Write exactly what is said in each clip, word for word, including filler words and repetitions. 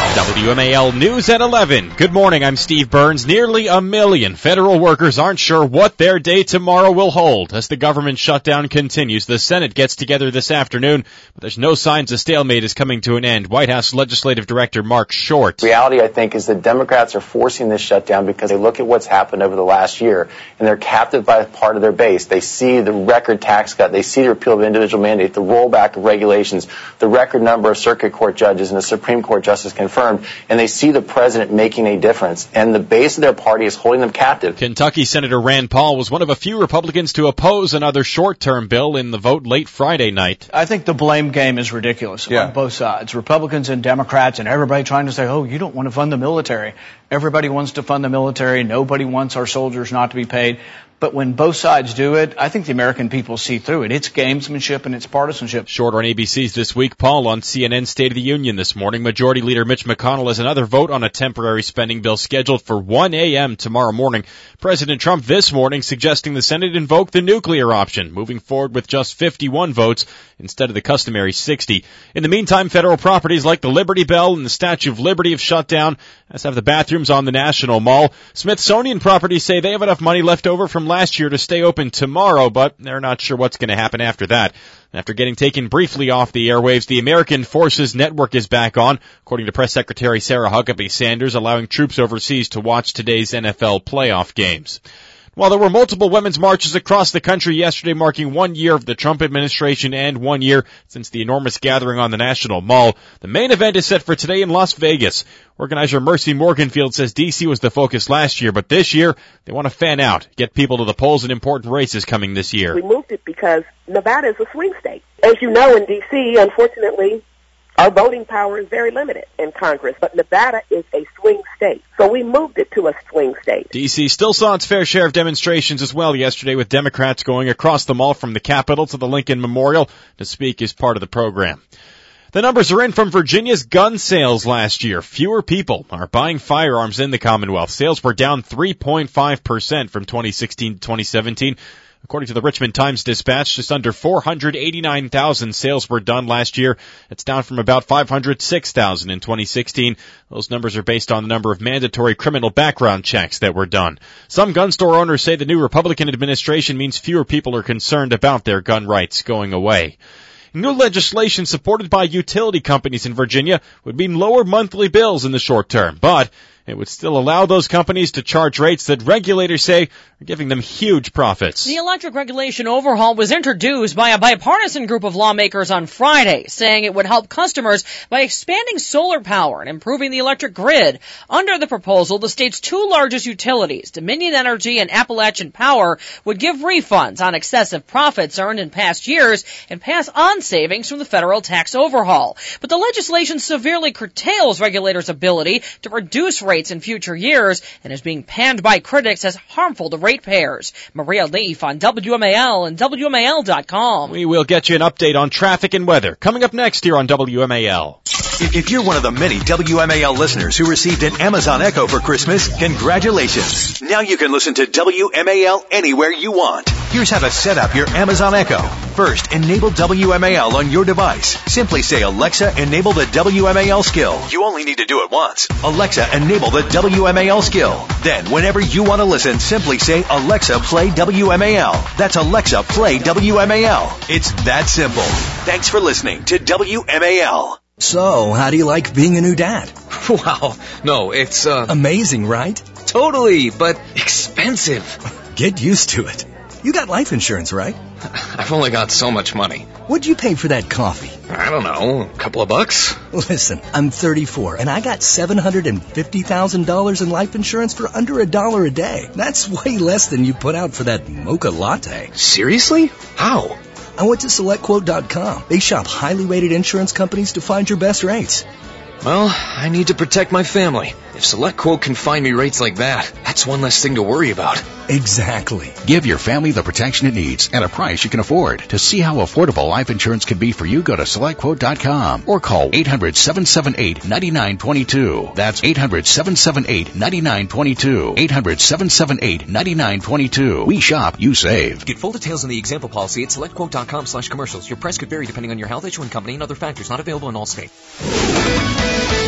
W M A L News at eleven. Good morning, I'm Steve Burns. Nearly a million federal workers aren't sure what their day tomorrow will hold. As the government shutdown continues, the Senate gets together this afternoon, but there's no signs a stalemate is coming to an end. White House Legislative Director Mark Short. The reality, I think, is that Democrats are forcing this shutdown because they look at what's happened over the last year, and they're captive by part of their base. They see the record tax cut. They see the repeal of individual mandate, the rollback of regulations, the record number of circuit court judges and the Supreme Court justice confirmed, and they see the president making a difference, and the base of their party is holding them captive. Kentucky Senator Rand Paul was one of a few Republicans to oppose another short-term bill in the vote late Friday night. I think the blame game is ridiculous yeah. on both sides, Republicans and Democrats, and everybody trying to say, oh, you don't want to fund the military. Everybody wants to fund the military. Nobody wants our soldiers not to be paid. But when both sides do it, I think the American people see through it. It's gamesmanship and it's partisanship. Short on A B C's This Week. Paul on C N N's State of the Union this morning. Majority Leader Mitch McConnell has another vote on a temporary spending bill scheduled for one a.m. tomorrow morning. President Trump this morning suggesting the Senate invoke the nuclear option, moving forward with just fifty-one votes instead of the customary sixty. In the meantime, federal properties like the Liberty Bell and the Statue of Liberty have shut down, as have the bathrooms on the National Mall. Smithsonian properties say they have enough money left over from last year to stay open tomorrow, but they're not sure what's going to happen after that. After getting taken briefly off the airwaves, the American Forces Network is back on, according to Press Secretary Sarah Huckabee Sanders, allowing troops overseas to watch today's N F L playoff games. While there were multiple women's marches across the country yesterday marking one year of the Trump administration and one year since the enormous gathering on the National Mall, the main event is set for today in Las Vegas. Organizer Mercy Morganfield says D C was the focus last year, but this year they want to fan out, get people to the polls in important races coming this year. We moved it because Nevada is a swing state. As you know, in D C, unfortunately, our voting power is very limited in Congress, but Nevada is a swing state. So we moved it to a swing state. D C still saw its fair share of demonstrations as well yesterday, with Democrats going across the mall from the Capitol to the Lincoln Memorial to speak as part of the program. The numbers are in from Virginia's gun sales last year. Fewer people are buying firearms in the Commonwealth. Sales were down three point five percent from twenty sixteen to twenty seventeen. According to the Richmond Times-Dispatch, just under four hundred eighty-nine thousand sales were done last year. It's down from about five hundred six thousand in twenty sixteen. Those numbers are based on the number of mandatory criminal background checks that were done. Some gun store owners say the new Republican administration means fewer people are concerned about their gun rights going away. New legislation supported by utility companies in Virginia would mean lower monthly bills in the short term, but it would still allow those companies to charge rates that regulators say are giving them huge profits. The electric regulation overhaul was introduced by a bipartisan group of lawmakers on Friday, saying it would help customers by expanding solar power and improving the electric grid. Under the proposal, the state's two largest utilities, Dominion Energy and Appalachian Power, would give refunds on excessive profits earned in past years and pass on savings from the federal tax overhaul. But the legislation severely curtails regulators' ability to reduce rates in future years and is being panned by critics as harmful to ratepayers. Maria Leaf on W M A L and W M A L dot com. We will get you an update on traffic and weather coming up next here on W M A L. If you're one of the many W M A L listeners who received an Amazon Echo for Christmas, congratulations. Now you can listen to W M A L anywhere you want. Here's how to set up your Amazon Echo. First, enable W M A L on your device. Simply say, Alexa, enable the W M A L skill. You only need to do it once. Alexa, enable the W M A L skill. Then, whenever you want to listen, simply say, Alexa, play W M A L. That's Alexa, play W M A L. It's that simple. Thanks for listening to W M A L. So, how do you like being a new dad? Wow. No, it's, uh... amazing, right? Totally, but expensive. Get used to it. You got life insurance, right? I've only got so much money. What'd you pay for that coffee? I don't know, a couple of bucks? Listen, I'm thirty-four, and I got seven hundred fifty thousand dollars in life insurance for under a dollar a day. That's way less than you put out for that mocha latte. Seriously? How? I went to select quote dot com. They shop highly rated insurance companies to find your best rates. Well, I need to protect my family. If SelectQuote can find me rates like that, that's one less thing to worry about. Exactly. Give your family the protection it needs at a price you can afford. To see how affordable life insurance can be for you, go to select quote dot com or call eight hundred, seven seven eight, nine nine two two. That's eight hundred, seven seven eight, nine nine two two. eight hundred, seven seven eight, nine nine two two. We shop, you save. Get full details on the example policy at select quote dot com slash commercials. Your price could vary depending on your health, issuing company, and other factors. Not available in all states.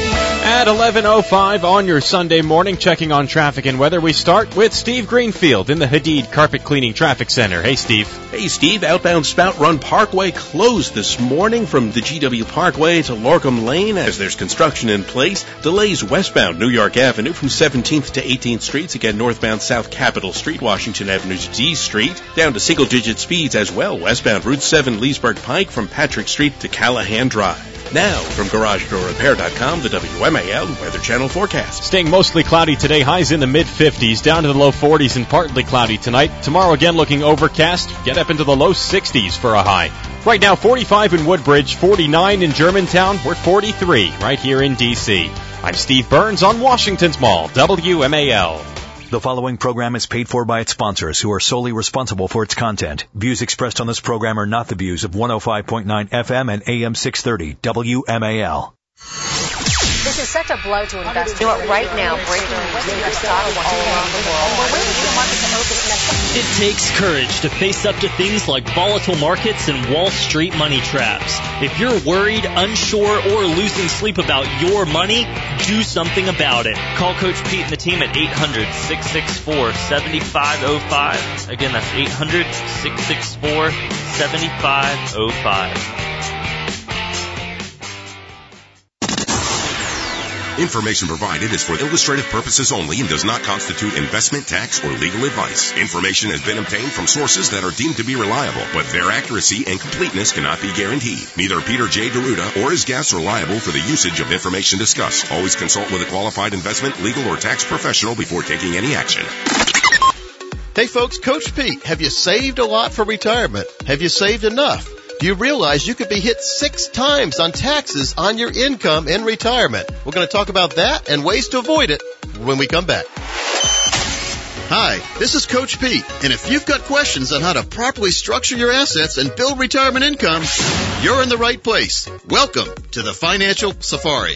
At eleven oh five on your Sunday morning, checking on traffic and weather, we start with Steve Greenfield in the Hadid Carpet Cleaning Traffic Center. Hey, Steve. Hey, Steve. Outbound Spout Run Parkway closed this morning from the G W Parkway to Lorcom Lane as there's construction in place. Delays westbound New York Avenue from seventeenth to eighteenth Streets. Again, northbound South Capitol Street, Washington Avenue to D Street. Down to single-digit speeds as well. Westbound Route seven Leesburg Pike from Patrick Street to Callahan Drive. Now, from Garage Door Repair dot com, the W M A L Weather Channel forecast. Staying mostly cloudy today, highs in the mid-fifties, down to the low forties and partly cloudy tonight. Tomorrow again looking overcast, get up into the low sixties for a high. Right now, forty-five in Woodbridge, forty-nine in Germantown, we're forty-three right here in D C. I'm Steve Burns on Washington's Mall, W M A L. The following program is paid for by its sponsors, who are solely responsible for its content. Views expressed on this program are not the views of one oh five point nine F M and A M six thirty W M A L. This is such a blow to investors. You know what, right now, breaking news, stocks all around the world. And we're waiting for the market to open next month. It takes courage to face up to things like volatile markets and Wall Street money traps. If you're worried, unsure, or losing sleep about your money, do something about it. Call Coach Pete and the team at eight hundred, six six four, seven five zero five. Again, that's eight hundred, six six four, seven five zero five. Information provided is for illustrative purposes only and does not constitute investment, tax, or legal advice. Information has been obtained from sources that are deemed to be reliable, but their accuracy and completeness cannot be guaranteed. Neither Peter J. Deruta or his guests are liable for the usage of information discussed. Always consult with a qualified investment, legal, or tax professional before taking any action. Hey folks, Coach Pete, have you saved a lot for retirement? Have you saved enough? Do you realize you could be hit six times on taxes on your income in retirement? We're going to talk about that and ways to avoid it when we come back. Hi, this is Coach Pete, and if you've got questions on how to properly structure your assets and build retirement income, you're in the right place. Welcome to the Financial Safari.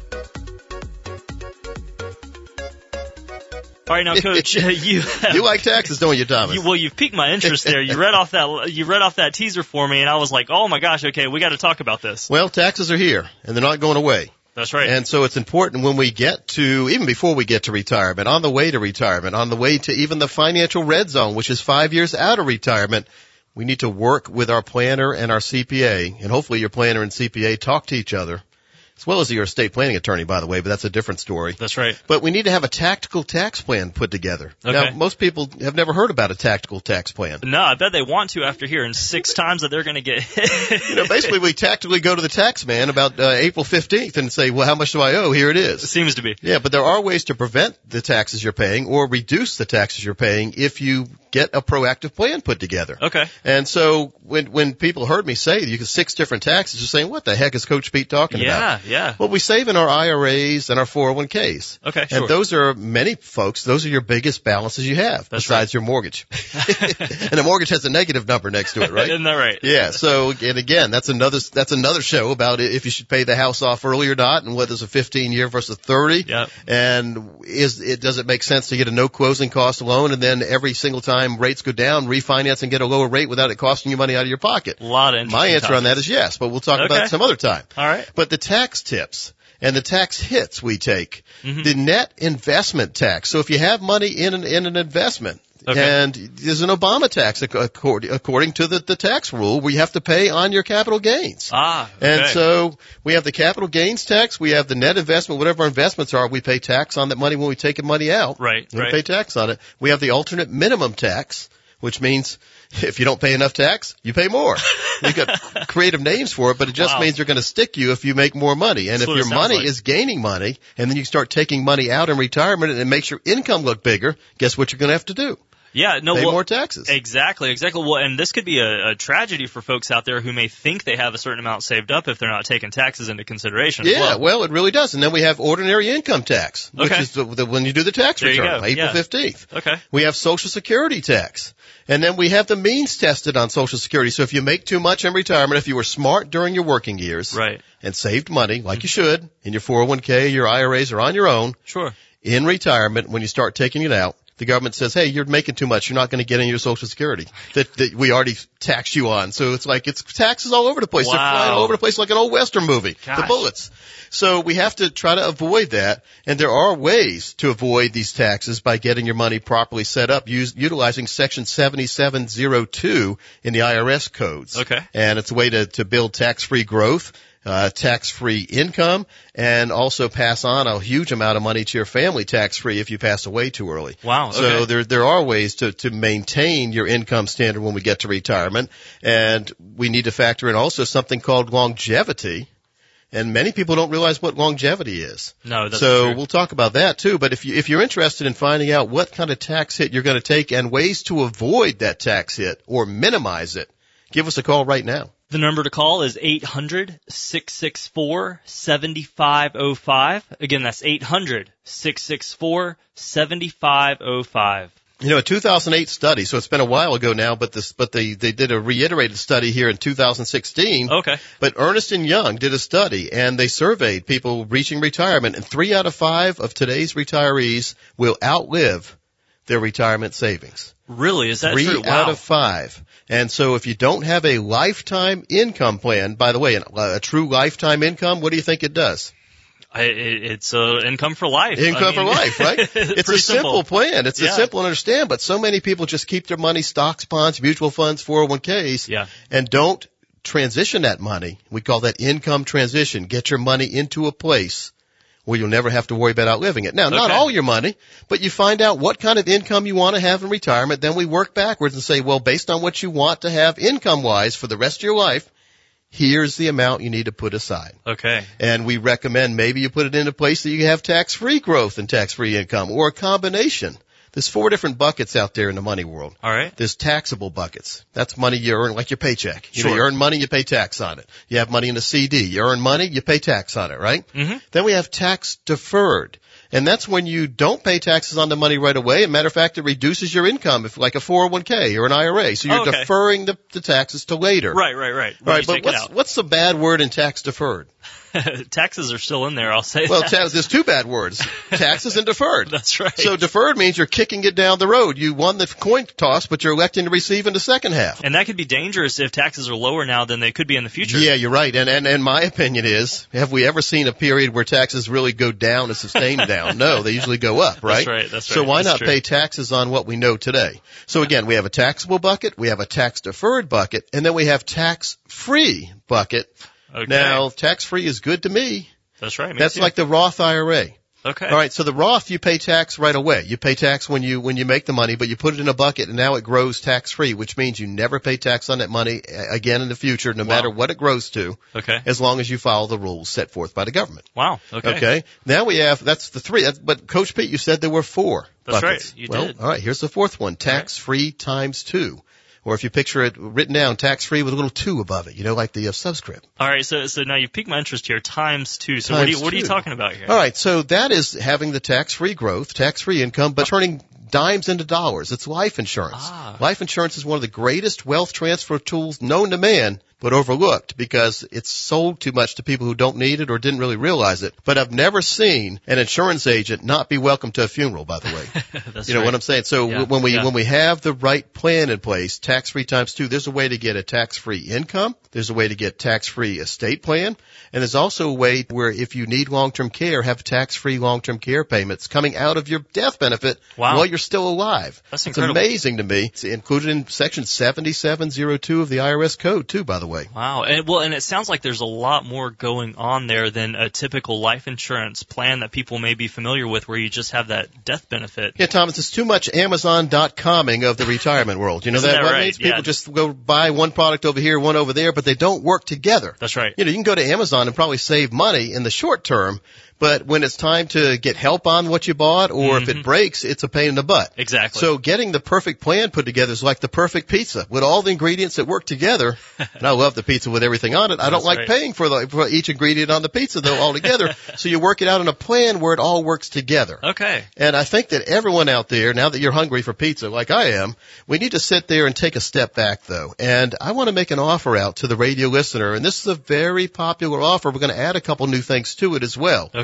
All right, now, Coach, uh, you have, you like taxes, don't you, Thomas? You, well, you've piqued my interest there. You read off that you read off that teaser for me, and I was like, oh my gosh, okay, we got to talk about this. Well, taxes are here, and they're not going away. That's right. And so it's important when we get to, even before we get to retirement, on the way to retirement, on the way to even the financial red zone, which is five years out of retirement, we need to work with our planner and our C P A, and hopefully your planner and C P A talk to each other. As well as your estate planning attorney, by the way, but that's a different story. That's right. But we need to have a tactical tax plan put together. Okay. Now, most people have never heard about a tactical tax plan. No, I bet they want to after hearing six times that they're going to get hit. You know, basically, we tactically go to the tax man about uh, April fifteenth and say, well, how much do I owe? Here it is. It seems to be. Yeah, but there are ways to prevent the taxes you're paying or reduce the taxes you're paying if you get a proactive plan put together. Okay. And so when when people heard me say you get six different taxes, you're saying, what the heck is Coach Pete talking yeah, about? Yeah, yeah. Well, we save in our I R As and our four oh one Ks. Okay, sure. And those are, many folks, those are your biggest balances you have, That's besides right. your mortgage. And the mortgage has a negative number next to it, right? Isn't that right? Yeah, so, and again, that's another, that's another show about if you should pay the house off early or not, and whether it's a fifteen year versus thirty. Yep. And is it, does it make sense to get a no closing cost loan, and then every single time rates go down, refinance and get a lower rate without it costing you money out of your pocket? A lot of My answer topics. on that is yes, but we'll talk Okay. about it some other time. All right. But the tax tips and the tax hits we take, mm-hmm. the net investment tax. So if you have money in an, in an investment, okay. and there's an Obama tax according, according to the, the tax rule where you have to pay on your capital gains. Ah, okay. And so we have the capital gains tax, we have the net investment, whatever our investments are, we pay tax on that money when we take the money out. Right, we right. pay tax on it. We have the alternate minimum tax, which means if you don't pay enough tax, you pay more. We've got creative names for it, but it just Wow. means they're going to stick you if you make more money. And That's if what your it sounds money like. is gaining money, and then you start taking money out in retirement and it makes your income look bigger, guess what you're going to have to do? Yeah, no, Pay well, more taxes. Exactly, exactly. Well, and this could be a, a tragedy for folks out there who may think they have a certain amount saved up if they're not taking taxes into consideration. as Yeah, well. well, it really does. And then we have ordinary income tax, which Okay. is the, the, when you do the tax There you return, go. April Yeah. fifteenth. Okay. We have Social Security tax. And then we have the means tested on Social Security. So if you make too much in retirement, if you were smart during your working years Right. and saved money, like you should, in your four oh one K, your I R As, or on your own, Sure. in retirement, when you start taking it out, the government says, hey, you're making too much. You're not going to get any of your Social Security that, that we already taxed you on. So it's like it's taxes all over the place. Wow. They're flying all over the place like an old Western movie. Gosh. The bullets. So we have to try to avoid that. And there are ways to avoid these taxes by getting your money properly set up, use, utilizing Section seventy-seven oh two in the I R S codes. Okay. And it's a way to, to build tax-free growth. Uh, tax-free income, and also pass on a huge amount of money to your family tax-free if you pass away too early. Wow. Okay. So there there are ways to, to maintain your income standard when we get to retirement, and we need to factor in also something called longevity. And many people don't realize what longevity is. No, that's So true. we'll talk about that too. But if you if you're interested in finding out what kind of tax hit you're going to take and ways to avoid that tax hit or minimize it, give us a call right now. The number to call is eight hundred, six six four, seven five zero five. Again, that's eight hundred, six six four, seven five zero five. You know, a two thousand eight study, so it's been a while ago now, but this, but they, they did a reiterated study here in two thousand sixteen. Okay. But Ernst and Young did a study, and they surveyed people reaching retirement, and three out of five of today's retirees will outlive their retirement savings. Really? Is that Three true? out Wow. of five. And so if you don't have a lifetime income plan, by the way, a, a true lifetime income, what do you think it does? I, it, it's uh, income for life. Income I mean, for life, right? It's pretty a simple plan. It's Yeah. a simple and understand, but so many people just keep their money stocks, bonds, mutual funds, four oh one k's, Yeah. and don't transition that money. We call that income transition. Get your money into a place where you'll never have to worry about outliving it. Now, not Okay. all your money, but you find out what kind of income you want to have in retirement. Then we work backwards and say, well, based on what you want to have income-wise for the rest of your life, here's the amount you need to put aside. Okay. And we recommend maybe you put it in a place that you have tax-free growth and tax-free income, or a combination. There's four different buckets out there in the money world. All right. There's taxable buckets. That's money you earn, like your paycheck. You Sure. know, you earn money, you pay tax on it. You have money in a C D. You earn money, you pay tax on it, right? Mm-hmm. Then we have tax deferred. And that's when you don't pay taxes on the money right away. As a matter of fact, it reduces your income, if like a four oh one k or an I R A. So you're Oh, okay. deferring the, the taxes to later. Right, right, right. All right, You but take it what's, out. what's the bad word in tax deferred? Taxes are still in there, I'll say Well, that. ta- there's two bad words. Taxes and deferred. That's right. So deferred means you're kicking it down the road. You won the coin toss, but you're electing to receive in the second half. And that could be dangerous if taxes are lower now than they could be in the future. Yeah, you're right. And, and, and my opinion is, have we ever seen a period where taxes really go down and sustain down? No, they usually go up, right? That's right, that's So right. why That's not true. pay taxes on what we know today? So again, we have a taxable bucket, we have a tax deferred bucket, and then we have tax free bucket. Okay. Now, tax free is good to me. That's right. Me That's too. like the Roth I R A. Okay. All right, so the Roth, you pay tax right away. You pay tax when you when you make the money, but you put it in a bucket, and now it grows tax-free, which means you never pay tax on that money uh, again in the future, no Wow. matter what it grows to, Okay. as long as you follow the rules set forth by the government. Wow. Okay. Okay? Now we have, that's the three, that's, but Coach Pete, you said there were four That's buckets. right, you well, did. all right, here's the fourth one, tax-free times two. Or if you picture it written down, tax-free with a little two above it, you know, like the uh, subscript. All right. So, so now you've piqued my interest here. Times two. So what are Times you, what are you two. talking about here? All right, so that is having the tax-free growth, tax-free income, but turning dimes into dollars. It's life insurance. Ah. Life insurance is one of the greatest wealth transfer tools known to man, but overlooked because it's sold too much to people who don't need it or didn't really realize it. But I've never seen an insurance agent not be welcome to a funeral, by the way. That's You know right. what I'm saying? So Yeah, when we yeah. when we have the right plan in place, tax-free times two, there's a way to get a tax-free income. There's a way to get tax-free estate plan. And there's also a way where if you need long-term care, have tax-free long-term care payments coming out of your death benefit Wow. while you're still alive. That's it's incredible. amazing to me. It's included in section seventy-seven oh two of the I R S code too, by the way. Wow. And, well, and it sounds like there's a lot more going on there than a typical life insurance plan that people may be familiar with where you just have that death benefit. Yeah, Thomas, it's too much Amazon dot comming of the retirement world. You know Isn't that, that what it right? means? People Yeah. just go buy one product over here, one over there, but they don't work together. That's right. You know, you can go to Amazon and probably save money in the short term, but when it's time to get help on what you bought or if it breaks, it's a pain in the butt. Exactly. So getting the perfect plan put together is like the perfect pizza with all the ingredients that work together. And I love the pizza with everything on it. I don't That's like right. paying for, the, for each ingredient on the pizza though altogether. So you work it out in a plan where it all works together. Okay. And I think that everyone out there, now that you're hungry for pizza like I am, we need to sit there and take a step back though. And I want to make an offer out to the radio listener. And this is a very popular offer. We're going to add a couple new things to it as well. Okay.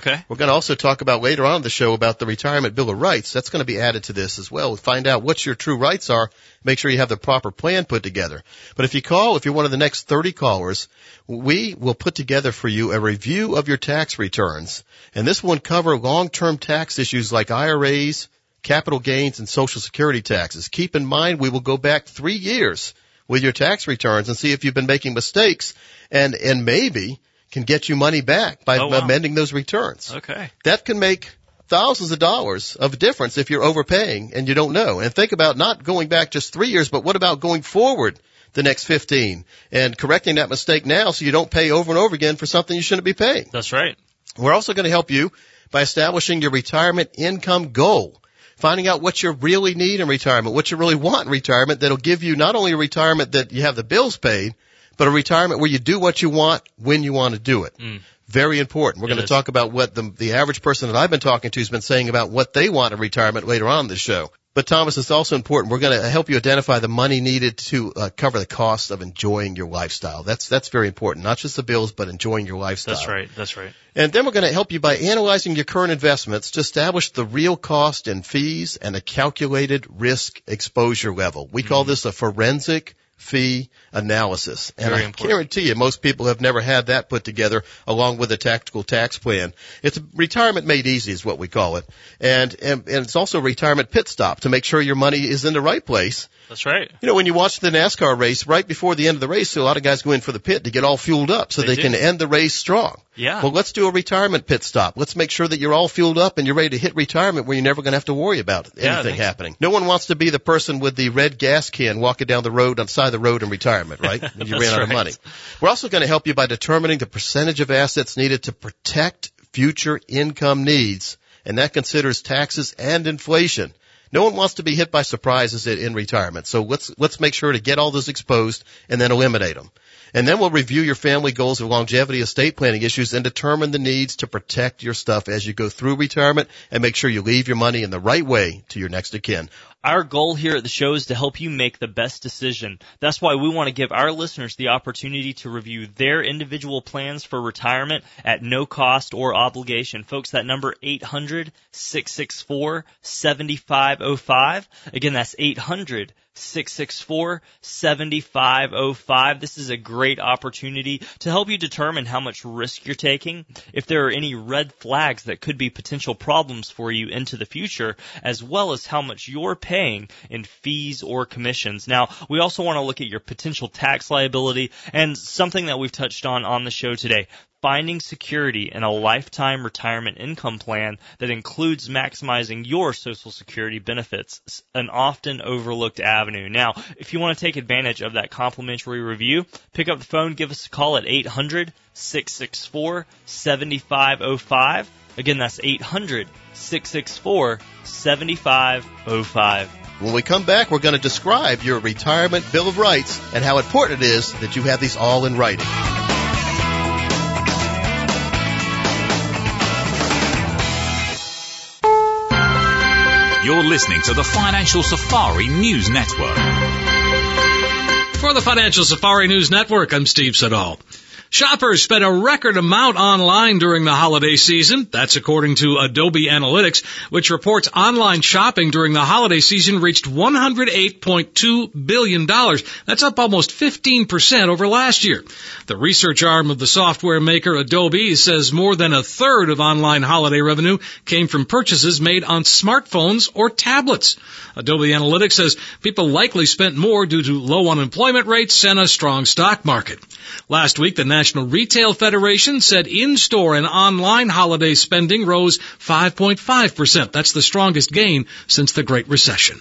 Okay. We're going to also talk about later on in the show about the Retirement Bill of Rights. That's going to be added to this as well. We'll find out what your true rights are. Make sure you have the proper plan put together. But if you call, if you're one of the next thirty callers, we will put together for you a review of your tax returns. And this will cover long-term tax issues like I R As, capital gains, and Social Security taxes. Keep in mind, we will go back three years with your tax returns and see if you've been making mistakes and, and maybe can get you money back by oh, wow. amending those returns. Okay. That can make thousands of dollars of difference if you're overpaying and you don't know. And think about not going back just three years, but what about going forward the next fifteen and correcting that mistake now so you don't pay over and over again for something you shouldn't be paying. That's right. We're also going to help you by establishing your retirement income goal, finding out what you really need in retirement, what you really want in retirement that'll give you not only a retirement that you have the bills paid, but a retirement where you do what you want when you want to do it. Mm. Very important. We're It going to is. talk about what the, the average person that I've been talking to has been saying about what they want in retirement later on in the show. But, Thomas, it's also important. We're going to help you identify the money needed to uh, cover the cost of enjoying your lifestyle. That's that's very important. Not just the bills, but enjoying your lifestyle. That's right. That's right. And then we're going to help you by analyzing your current investments to establish the real cost and fees and a calculated risk exposure level. We call this a forensic fee analysis. And Very I important. guarantee you most people have never had that put together along with a tactical tax plan. It's retirement made easy is what we call it. And, and, and it's also a retirement pit stop to make sure your money is in the right place. That's right. You know, when you watch the NASCAR race, right before the end of the race, a lot of guys go in for the pit to get all fueled up so They they, do. can end the race strong. Yeah. Well, let's do a retirement pit stop. Let's make sure that you're all fueled up and you're ready to hit retirement where you're never going to have to worry about Yeah, anything thanks. happening. No one wants to be the person with the red gas can walking down the road on the side of the road in retirement, right? When you That's ran out of right. money. We're also going to help you by determining the percentage of assets needed to protect future income needs, and that considers taxes and inflation. No one wants to be hit by surprises in in retirement, so let's let's make sure to get all those exposed and then eliminate them. And then we'll review your family goals of longevity, estate planning issues, and determine the needs to protect your stuff as you go through retirement and make sure you leave your money in the right way to your next of kin. Our goal here at the show is to help you make the best decision. That's why we want to give our listeners the opportunity to review their individual plans for retirement at no cost or obligation. Folks, that number eight hundred, six six four, seven five zero five. Again, that's eight hundred, six six four, seven five zero five. This is a great opportunity to help you determine how much risk you're taking, if there are any red flags that could be potential problems for you into the future, as well as how much you're paying in fees or commissions. Now, we also want to look at your potential tax liability and something that we've touched on on the show today. Finding security in a lifetime retirement income plan that includes maximizing your Social Security benefits, an often overlooked avenue. Now, if you want to take advantage of that complimentary review, pick up the phone, give us a call at eight hundred, six six four, seven five zero five. Again, that's eight hundred, six six four, seven five zero five. When we come back, we're going to describe your retirement bill of rights and how important it is that you have these all in writing. You're listening to the Financial Safari News Network. For the Financial Safari News Network, I'm Steve Siddall. Shoppers spent a record amount online during the holiday season. That's according to Adobe Analytics, which reports online shopping during the holiday season reached one hundred eight point two billion dollars. That's up almost fifteen percent over last year. The research arm of the software maker Adobe says more than a third of online holiday revenue came from purchases made on smartphones or tablets. Adobe Analytics says people likely spent more due to low unemployment rates and a strong stock market. Last week, the National Retail Federation said in-store and online holiday spending rose five point five percent. That's the strongest gain since the Great Recession.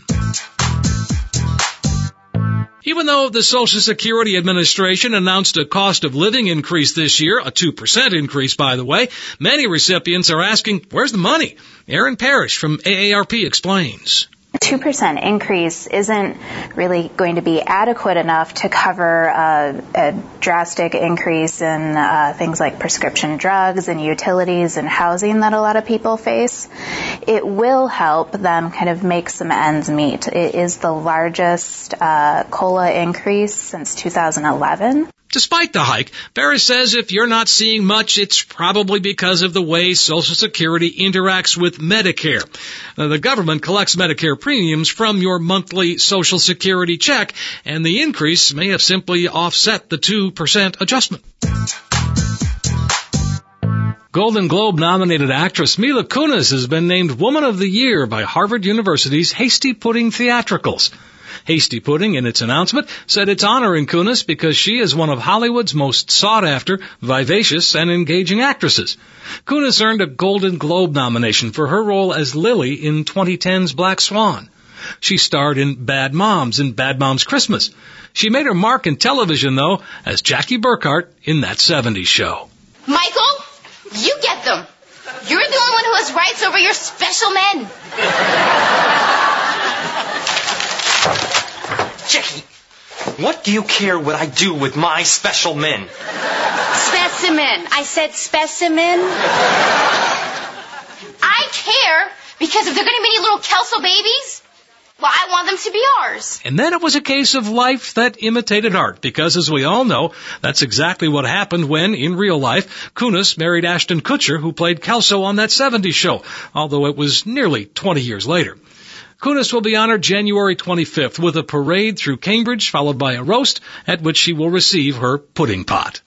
Even though the Social Security Administration announced a cost of living increase this year, a two percent increase, by the way, many recipients are asking, where's the money? Aaron Parrish from A A R P explains. A two percent increase isn't really going to be adequate enough to cover uh, a drastic increase in uh, things like prescription drugs and utilities and housing that a lot of people face. It will help them kind of make some ends meet. It is the largest uh, COLA increase since two thousand eleven. Despite the hike, Ferris says if you're not seeing much, it's probably because of the way Social Security interacts with Medicare. Uh, the government collects Medicare premiums from your monthly Social Security check, and the increase may have simply offset the two percent adjustment. Golden Globe-nominated actress Mila Kunis has been named Woman of the Year by Harvard University's Hasty Pudding Theatricals. Hasty Pudding, in its announcement, said it's honoring Kunis because she is one of Hollywood's most sought-after, vivacious, and engaging actresses. Kunis earned a Golden Globe nomination for her role as Lily in twenty ten's Black Swan. She starred in Bad Moms and Bad Moms Christmas. She made her mark in television, though, as Jackie Burkhart in That seventies Show. Michael, you get them. You're the only one who has rights over your special men. Jackie, what do you care what I do with my special men? Specimen. I said specimen. I care because if they're going to be any little Kelso babies, well, I want them to be ours. And then it was a case of life that imitated art, because as we all know, that's exactly what happened when, in real life, Kunis married Ashton Kutcher, who played Kelso on That seventies Show, although it was nearly twenty years later. Kunis will be honored January twenty-fifth with a parade through Cambridge, followed by a roast at which she will receive her pudding pot.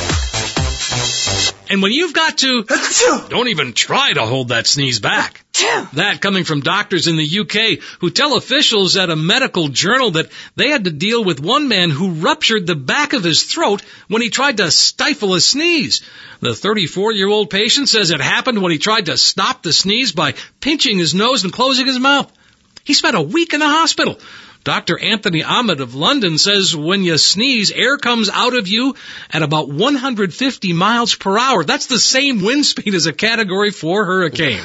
And when you've got to, don't even try to hold that sneeze back. That coming from doctors in the U K who tell officials at a medical journal that they had to deal with one man who ruptured the back of his throat when he tried to stifle a sneeze. The thirty-four-year-old patient says it happened when he tried to stop the sneeze by pinching his nose and closing his mouth. He spent a week in the hospital. Doctor Anthony Ahmed of London says when you sneeze, air comes out of you at about one hundred fifty miles per hour. That's the same wind speed as a Category four hurricane.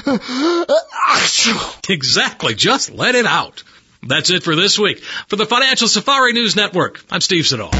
Exactly. Just let it out. That's it for this week. For the Financial Safari News Network, I'm Steve Siddall.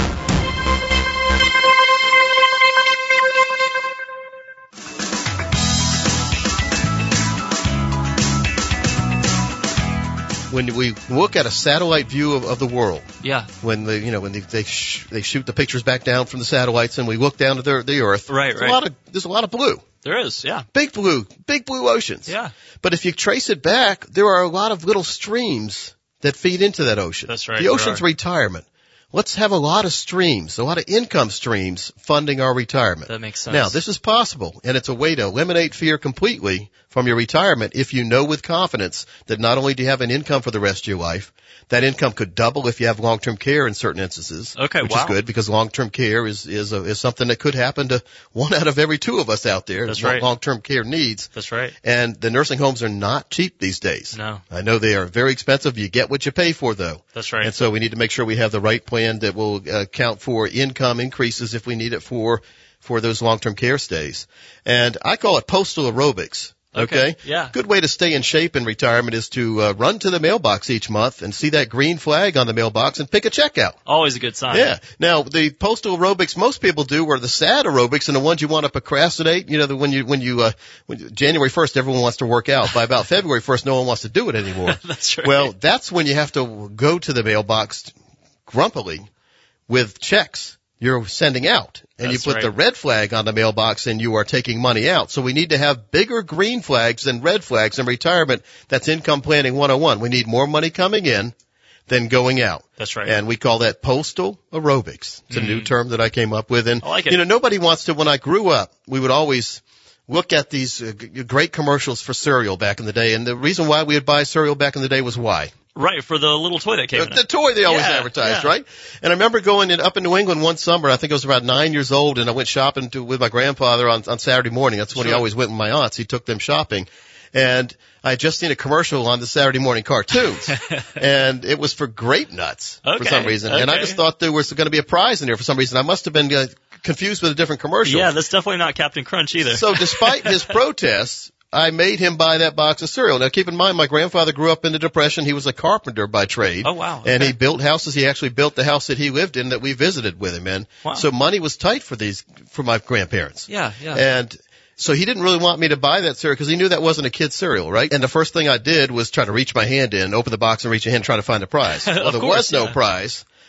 When we look at a satellite view of, of the world, yeah. When the you know when they they, sh- they shoot the pictures back down from the satellites, and we look down at the, the Earth, right, there's right. A lot of, there's a lot of blue. There is, yeah. Big blue, big blue oceans. Yeah. But if you trace it back, there are a lot of little streams that feed into that ocean. That's right. The ocean's retirement. Let's have a lot of streams, a lot of income streams funding our retirement. That makes sense. Now, this is possible, and it's a way to eliminate fear completely from your retirement if you know with confidence that not only do you have an income for the rest of your life, that income could double if you have long-term care in certain instances. Okay, which wow. is good because long-term care is is, a, is something that could happen to one out of every two of us out there. That's right. Long-term care needs. That's right. And the nursing homes are not cheap these days. No. I know they are very expensive. You get what you pay for, though. That's right. And so we need to make sure we have the right plan that will uh, account for income increases if we need it for for those long-term care stays. And I call it postal aerobics. Okay. okay. Yeah. Good way to stay in shape in retirement is to uh, run to the mailbox each month and see that green flag on the mailbox and pick a check out. Always a good sign. Yeah. Now, the postal aerobics most people do are the sad aerobics and the ones you want to procrastinate. You know, the, when you, when you, uh, when you, January first, everyone wants to work out. By about February first, no one wants to do it anymore. That's right. Well, that's when you have to go to the mailbox grumpily with checks you're sending out. And That's you put right. the red flag on the mailbox and you are taking money out. So we need to have bigger green flags than red flags in retirement. That's income planning one oh one. We need more money coming in than going out. That's right. And we call that postal aerobics. It's a mm. new term that I came up with. And, I like it. you know, nobody wants to, when I grew up, we would always look at these uh, g- great commercials for cereal back in the day. And the reason why we would buy cereal back in the day was why? Right, for the little toy that came the, in the it. toy they always yeah, advertised, yeah. right? And I remember going in, up in New England one summer, I think I was about nine years old, and I went shopping to, with my grandfather on, on Saturday morning. That's when sure. he always went with my aunts. He took them shopping. And I had just seen a commercial on the Saturday morning cartoons, and it was for grape nuts okay, for some reason. Okay. And I just thought there was going to be a prize in there for some reason. I must have been uh, confused with a different commercial. Yeah, that's definitely not Captain Crunch either. So despite his protests, I made him buy that box of cereal. Now, keep in mind, my grandfather grew up in the Depression. He was a carpenter by trade. Oh, wow. Okay. And he built houses. He actually built the house that he lived in that we visited with him in. Wow. So money was tight for these, for my grandparents. Yeah, yeah. And so he didn't really want me to buy that cereal because he knew that wasn't a kid's cereal, right? And the first thing I did was try to reach my hand in, open the box and reach a hand, trying to find a prize. Well, there course, was no yeah. prize.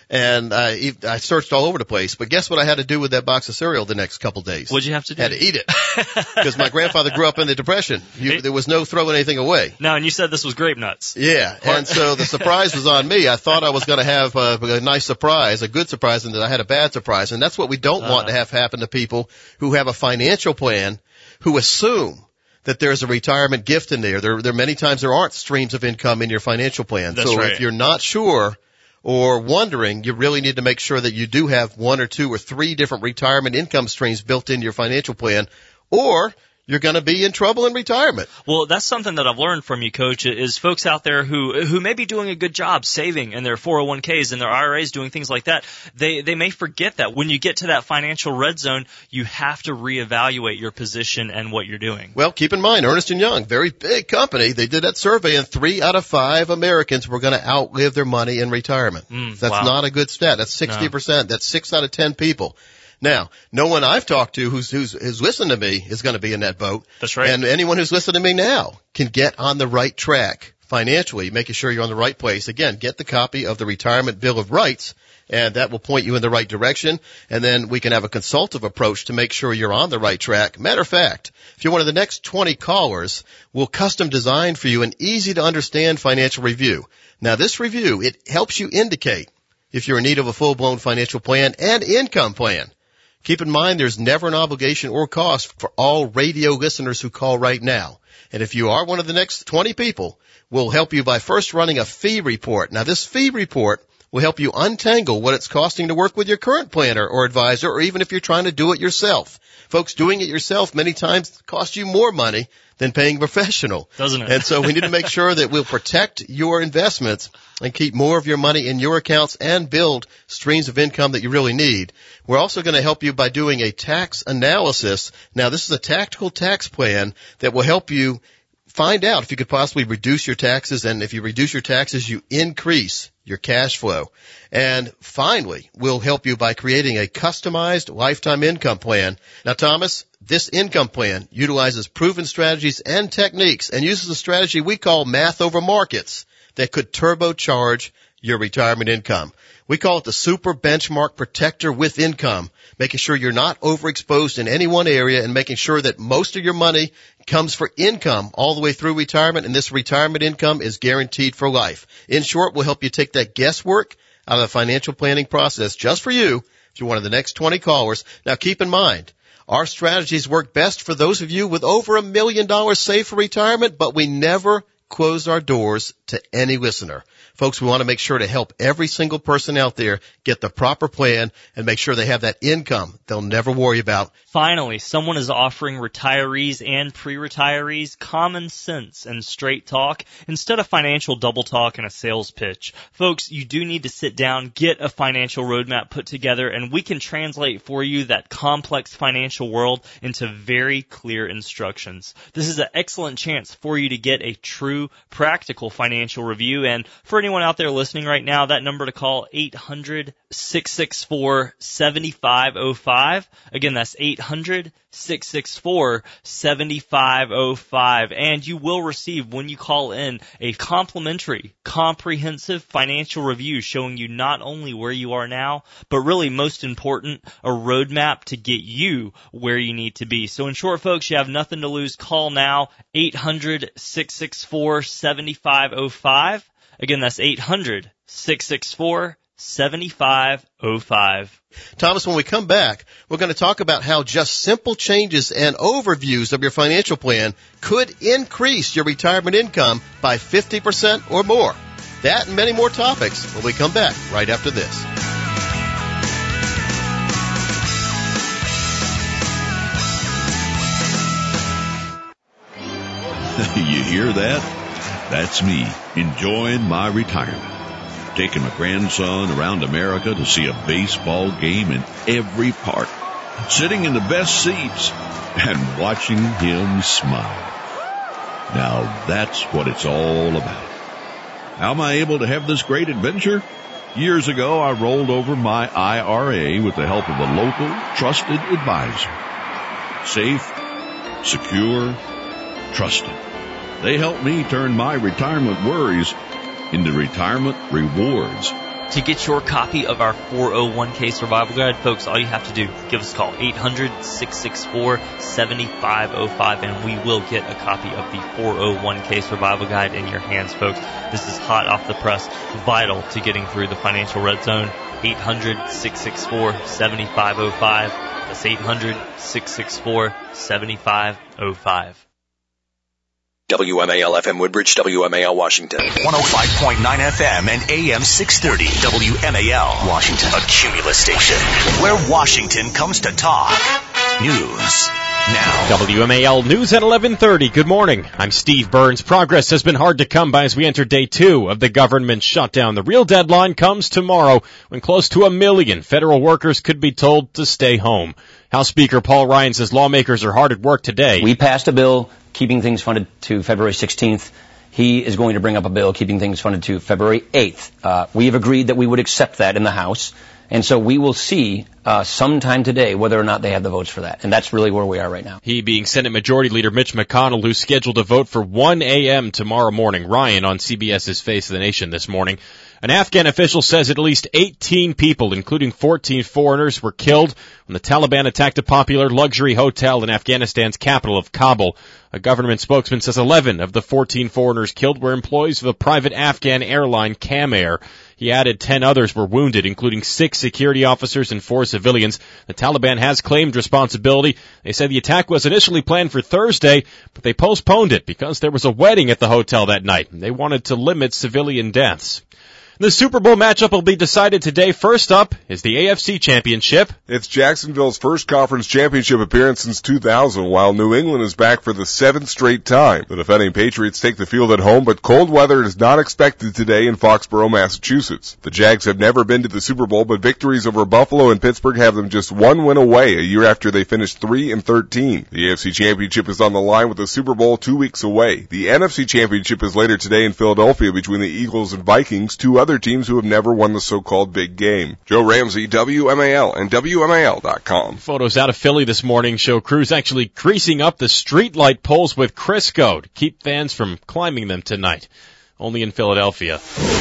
And I, I searched all over the place, but guess what I had to do with that box of cereal the next couple days? What'd you have to do? Had to eat it. Because my grandfather grew up in the Depression. You, there was no throwing anything away. No, and you said this was grape nuts. Yeah, and so the surprise was on me. I thought I was going to have a, a nice surprise, a good surprise, and that I had a bad surprise. And that's what we don't uh, want to have happen to people who have a financial plan, who assume that there's a retirement gift in there. There, there many times there aren't streams of income in your financial plan. That's so right. if you're not sure or wondering, you really need to make sure that you do have one or two or three different retirement income streams built into your financial plan, or you're going to be in trouble in retirement. Well, that's something that I've learned from you, Coach, is folks out there who who may be doing a good job saving in their four oh one k's and their I R As, doing things like that. They they may forget that when you get to that financial red zone, you have to reevaluate your position and what you're doing. Well, keep in mind, Ernst and Young, very big company, they did that survey, and three out of five Americans were going to outlive their money in retirement. Mm, that's wow. not a good stat. That's sixty percent. No. That's six out of ten people. Now, no one I've talked to who's, who's, who's listening to me is going to be in that boat. That's right. And anyone who's listening to me now can get on the right track financially, making sure you're on the right place. Again, get the copy of the Retirement Bill of Rights, and that will point you in the right direction. And then we can have a consultative approach to make sure you're on the right track. Matter of fact, if you're one of the next twenty callers, we'll custom design for you an easy to understand financial review. Now, this review, it helps you indicate if you're in need of a full-blown financial plan and income plan. Keep in mind, there's never an obligation or cost for all radio listeners who call right now. And if you are one of the next twenty people, we'll help you by first running a fee report. Now, this fee report will help you untangle what it's costing to work with your current planner or advisor, or even if you're trying to do it yourself. Folks, doing it yourself many times costs you more money than paying a professional. Doesn't it? And so we need to make sure that we'll protect your investments and keep more of your money in your accounts and build streams of income that you really need. We're also going to help you by doing a tax analysis. Now, this is a tactical tax plan that will help you find out if you could possibly reduce your taxes, and if you reduce your taxes, you increase your cash flow. And finally, we'll help you by creating a customized lifetime income plan. Now, Thomas, this income plan utilizes proven strategies and techniques and uses a strategy we call math over markets that could turbocharge your retirement income. We call it the Super Benchmark Protector with Income, making sure you're not overexposed in any one area and making sure that most of your money comes for income all the way through retirement, and this retirement income is guaranteed for life. In short, we'll help you take that guesswork out of the financial planning process just for you if you're one of the next twenty callers. Now, keep in mind, our strategies work best for those of you with over a million dollars saved for retirement, but we never close our doors to any listener. Folks, we want to make sure to help every single person out there get the proper plan and make sure they have that income they'll never worry about. Finally, someone is offering retirees and pre-retirees common sense and straight talk instead of financial double talk and a sales pitch. Folks, you do need to sit down, get a financial roadmap put together, and we can translate for you that complex financial world into very clear instructions. This is an excellent chance for you to get a true, practical financial review. And for anyone out there listening right now, that number to call, eight hundred, six six four, seven five zero five. Again, that's eight hundred, six six four, seven five zero five. And you will receive, when you call in, a complimentary, comprehensive financial review showing you not only where you are now, but really most important, a roadmap to get you where you need to be. So in short, folks, you have nothing to lose. Call now, eight hundred, six six four, seven five zero five. Again, that's eight hundred, six six four, seven five zero five. Thomas, when we come back, we're going to talk about how just simple changes and overviews of your financial plan could increase your retirement income by fifty percent or more. That and many more topics when we come back right after this. You hear that? That's me, enjoying my retirement. Taking my grandson around America to see a baseball game in every park. Sitting in the best seats and watching him smile. Now that's what it's all about. How am I able to have this great adventure? Years ago, I rolled over my I R A with the help of a local, trusted advisor. Safe, secure, trusted. They helped me turn my retirement worries into retirement rewards. To get your copy of our four oh one k Survival Guide, folks, all you have to do, give us a call, eight hundred, six six four, seven five oh five, and we will get a copy of the four oh one k Survival Guide in your hands, folks. This is hot off the press, vital to getting through the financial red zone. eight hundred, six six four, seven five oh five. That's eight hundred, six six four, seven five oh five. W M A L F M Woodbridge, W M A L Washington. one oh five point nine F M and A M six thirty. W M A L Washington. A Cumulus station where Washington comes to talk. News now. W M A L News at eleven thirty. Good morning. I'm Steve Burns. Progress has been hard to come by as we enter day two of the government shutdown. The real deadline comes tomorrow when close to a million federal workers could be told to stay home. House Speaker Paul Ryan says lawmakers are hard at work today. We passed a bill keeping things funded to February sixteenth. He is going to bring up a bill keeping things funded to February eighth. Uh, we have agreed that we would accept that in the House. And so we will see uh, sometime today whether or not they have the votes for that. And that's really where we are right now. He being Senate Majority Leader Mitch McConnell, who's scheduled to vote for one a.m. tomorrow morning. Ryan on CBS's Face of the Nation this morning. An Afghan official says at least eighteen people, including fourteen foreigners, were killed when the Taliban attacked a popular luxury hotel in Afghanistan's capital of Kabul. A government spokesman says eleven of the fourteen foreigners killed were employees of the private Afghan airline Kam Air. He added ten others were wounded, including six security officers and four civilians. The Taliban has claimed responsibility. They said the attack was initially planned for Thursday, but they postponed it because there was a wedding at the hotel that night. They wanted to limit civilian deaths. The Super Bowl matchup will be decided today. First up is the A F C Championship. It's Jacksonville's first conference championship appearance since two thousand, while New England is back for the seventh straight time. The defending Patriots take the field at home, but cold weather is not expected today in Foxborough, Massachusetts. The Jags have never been to the Super Bowl, but victories over Buffalo and Pittsburgh have them just one win away a year after they finished three and thirteen. The A F C Championship is on the line with the Super Bowl two weeks away. The N F C Championship is later today in Philadelphia between the Eagles and Vikings, two other teams who have never won the so-called big game. Joe Ramsey, W M A L and W M A L dot com. Photos out of Philly this morning show crews actually greasing up the streetlight poles with Crisco to keep fans from climbing them tonight. Only in Philadelphia.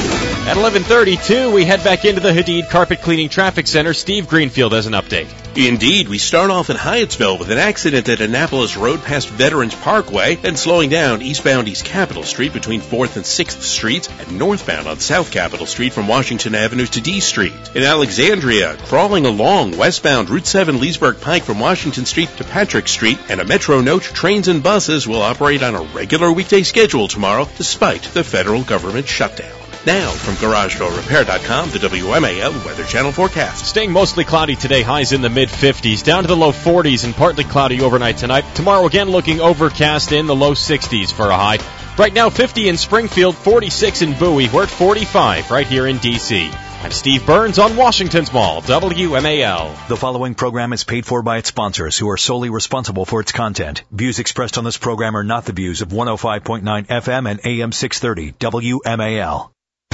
At eleven thirty-two, we head back into the Hadid Carpet Cleaning Traffic Center. Steve Greenfield has an update. Indeed, we start off in Hyattsville with an accident at Annapolis Road past Veterans Parkway, then slowing down eastbound East Capitol Street between fourth and sixth Streets, and northbound on South Capitol Street from Washington Avenue to D Street. In Alexandria, crawling along westbound Route seven Leesburg Pike from Washington Street to Patrick Street, and a Metro Note trains and buses will operate on a regular weekday schedule tomorrow despite the federal government shutdown. Now, from Garage Door Repair dot com, the W M A L Weather Channel forecast. Staying mostly cloudy today, highs in the mid fifties, down to the low forties and partly cloudy overnight tonight. Tomorrow again looking overcast in the low sixties for a high. Right now fifty in Springfield, forty-six in Bowie. We're at forty-five right here in D C. I'm Steve Burns on Washington's Mall, W M A L. The following program is paid for by its sponsors, who are solely responsible for its content. Views expressed on this program are not the views of one oh five point nine F M and A M six thirty W M A L.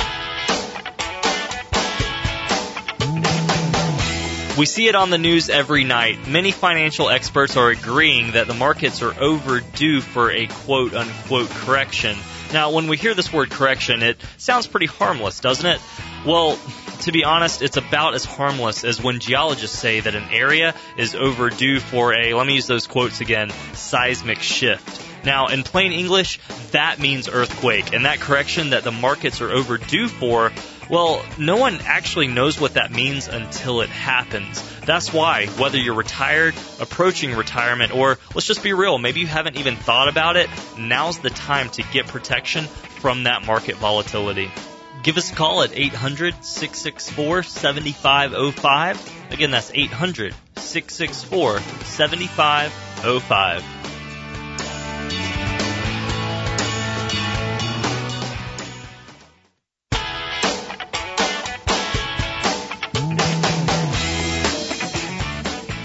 We see it on the news every night. Many financial experts are agreeing that the markets are overdue for a quote-unquote correction. Now, when we hear this word correction, it sounds pretty harmless, doesn't it? Well, to be honest, it's about as harmless as when geologists say that an area is overdue for a, let me use those quotes again, seismic shift. Now, in plain English, that means earthquake, and that correction that the markets are overdue for, well, no one actually knows what that means until it happens. That's why, whether you're retired, approaching retirement, or let's just be real, maybe you haven't even thought about it, now's the time to get protection from that market volatility. Give us a call at eight hundred, six six four, seven five zero five. Again, that's eight hundred, six six four, seven five zero five.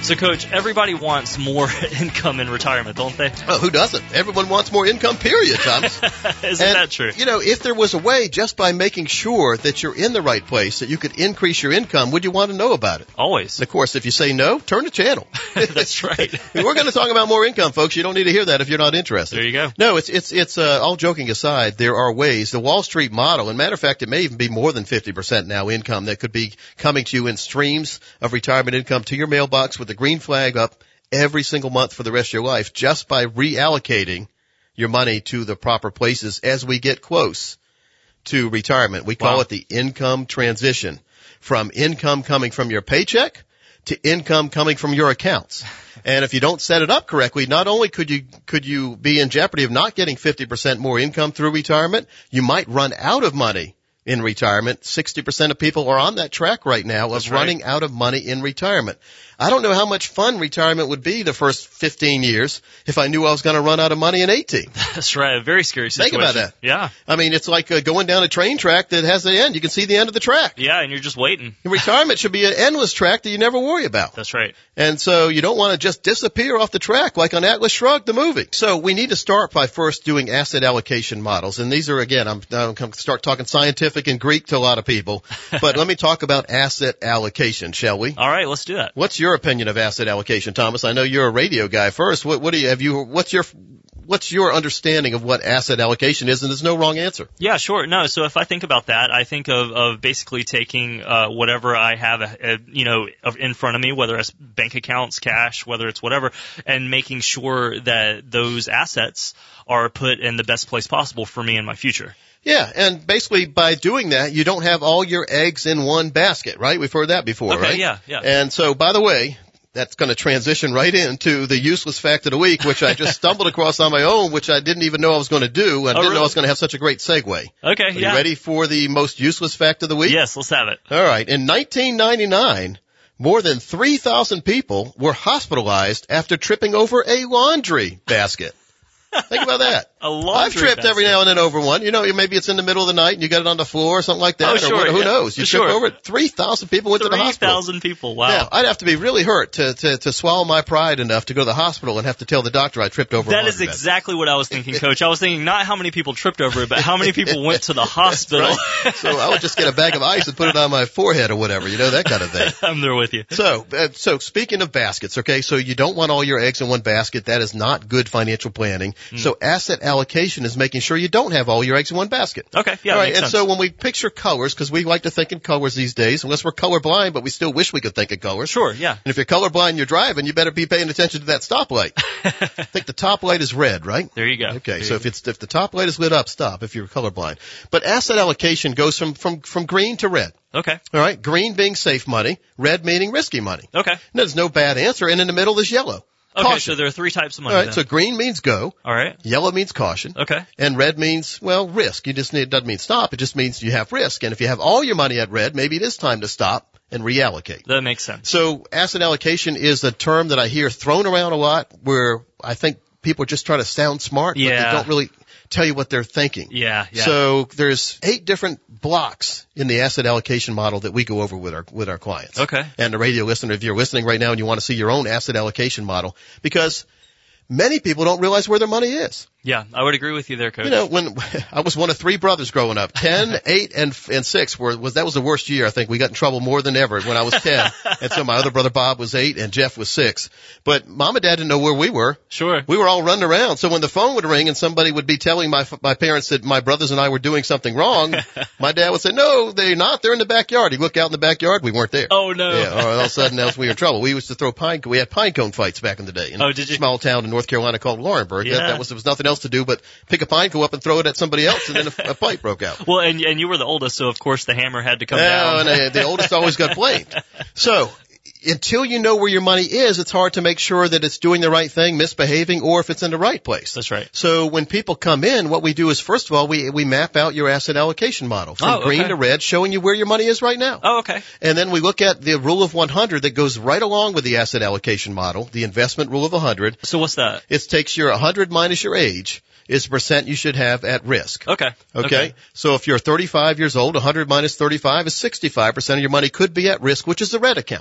So, Coach, everybody wants more income in retirement, don't they? Well, who doesn't? Everyone wants more income, period, Thomas. Isn't and, that true? You know, if there was a way just by making sure that you're in the right place that you could increase your income, would you want to know about it? Always. And of course, if you say no, turn the channel. That's right. We're going to talk about more income, folks. You don't need to hear that if you're not interested. There you go. No, it's, it's, it's, uh, all joking aside, there are ways. The Wall Street model, and matter of fact, it may even be more than fifty percent now income that could be coming to you in streams of retirement income to your mailbox with the green flag up every single month for the rest of your life just by reallocating your money to the proper places as we get close to retirement. We call Wow. it the income transition, from income coming from your paycheck to income coming from your accounts. And if you don't set it up correctly, not only could you could you be in jeopardy of not getting fifty percent more income through retirement, you might run out of money in retirement. sixty percent of people are on that track right now of That's right. running out of money in retirement. I don't know how much fun retirement would be the first fifteen years if I knew I was going to run out of money in eighteen. That's right. A very scary situation. Think about that. Yeah. I mean, it's like uh, going down a train track that has the end. You can see the end of the track. Yeah, and you're just waiting. And retirement should be an endless track that you never worry about. That's right. And so you don't want to just disappear off the track like on Atlas Shrugged, the movie. So we need to start by first doing asset allocation models. And these are, again, I'm, I'm going to start talking scientific and Greek to a lot of people. But let me talk about asset allocation, shall we? All right, let's do that. What's your opinion of asset allocation, Thomas? I know you're a radio guy first. What, what do you, have you, what's your, what's your understanding of what asset allocation is? And there's no wrong answer. Yeah, sure. No, so if I think about that, I think of, of basically taking uh, whatever I have, uh, you know, of, in front of me, whether it's bank accounts, cash, whether it's whatever, and making sure that those assets are put in the best place possible for me in my future. Yeah, and basically by doing that, you don't have all your eggs in one basket, right? We've heard that before, Okay, right? yeah, yeah. And so, by the way, that's going to transition right into the useless fact of the week, which I just stumbled across on my own, which I didn't even know I was going to do. I Oh, didn't really? know I was going to have such a great segue. Okay, Are yeah. you ready for the most useless fact of the week? Yes, let's have it. All right. In nineteen ninety-nine, more than three thousand people were hospitalized after tripping over a laundry basket. Think about that. A laundry I've tripped basket. every now and then over one. You know, maybe it's in the middle of the night and you got it on the floor or something like that. Oh, or sure, what, who yeah. knows? You Sure. trip over it. three thousand people went to the three hospital. thousand people, wow. Now, I'd have to be really hurt to, to, to swallow my pride enough to go to the hospital and have to tell the doctor I tripped over a That laundry is basket. exactly what I was thinking, Coach. I was thinking not how many people tripped over it, but how many people went to the hospital. Right. So I would just get a bag of ice and put it on my forehead or whatever, you know, that kind of thing. I'm there with you. So, uh, so speaking of baskets, okay, so you don't want all your eggs in one basket. That is not good financial planning. Mm. So asset allocation is making sure you don't have all your eggs in one basket. Okay, yeah, All right, makes and sense. so when we picture colors, because we like to think in colors these days, unless we're colorblind, but we still wish we could think in colors. Sure, yeah. And if you're colorblind and you're driving, you better be paying attention to that stoplight. I think the top light is red, right? There you go. Okay, There so you if it's if the top light is lit up, stop if you're colorblind. But asset allocation goes from from from green to red. Okay. All right, green being safe money, red meaning risky money. Okay. And there's no bad answer, and in the middle is yellow. Okay, Caution. so there are three types of money. All right, then. so green means go. All right. Yellow means caution. Okay. And red means, well, risk. You just need, it doesn't mean stop. It just means you have risk. And if you have all your money at red, maybe it is time to stop and reallocate. That makes sense. So asset allocation is a term that I hear thrown around a lot where I think people are just trying to sound smart, but Yeah. they don't really tell you what they're thinking. Yeah, yeah. So there's eight different blocks in the asset allocation model that we go over with our with our clients. Okay. And the radio listener, if you're listening right now and you want to see your own asset allocation model, because many people don't realize where their money is. Yeah, I would agree with you there, Coach. You know, when I was one of three brothers growing up, ten, eight, and and six were was that was the worst year. I think we got in trouble more than ever when I was ten, and so my other brother Bob was eight and Jeff was six. But mom and dad didn't know where we were. Sure, we were all running around. So when the phone would ring and somebody would be telling my my parents that my brothers and I were doing something wrong, my dad would say, "No, they're not. They're in the backyard." He'd look out in the backyard. We weren't there. Oh no! Yeah. Or all of a sudden, else we were in trouble. We used to throw pine. We had pine cone fights back in the day. In oh, did you? A small town in North Carolina called Laurinburg. Yeah. That, that was there was nothing else to do but pick a pine, go up and throw it at somebody else, and then a, a fight broke out. Well, and and you were the oldest, so of course the hammer had to come yeah, down. and uh, the oldest always got blamed. So until you know where your money is, it's hard to make sure that it's doing the right thing, misbehaving, or if it's in the right place. That's right. So when people come in, what we do is, first of all, we we map out your asset allocation model from Oh, okay. green to red, showing you where your money is right now. Oh, okay. And then we look at the rule of one hundred that goes right along with the asset allocation model, the investment rule of one hundred. So what's that? It takes your one hundred minus your age is the percent you should have at risk. Okay. Okay. Okay. So if you're thirty-five years old, one hundred minus thirty-five is sixty-five percent of your money could be at risk, which is the red accounts. Wow.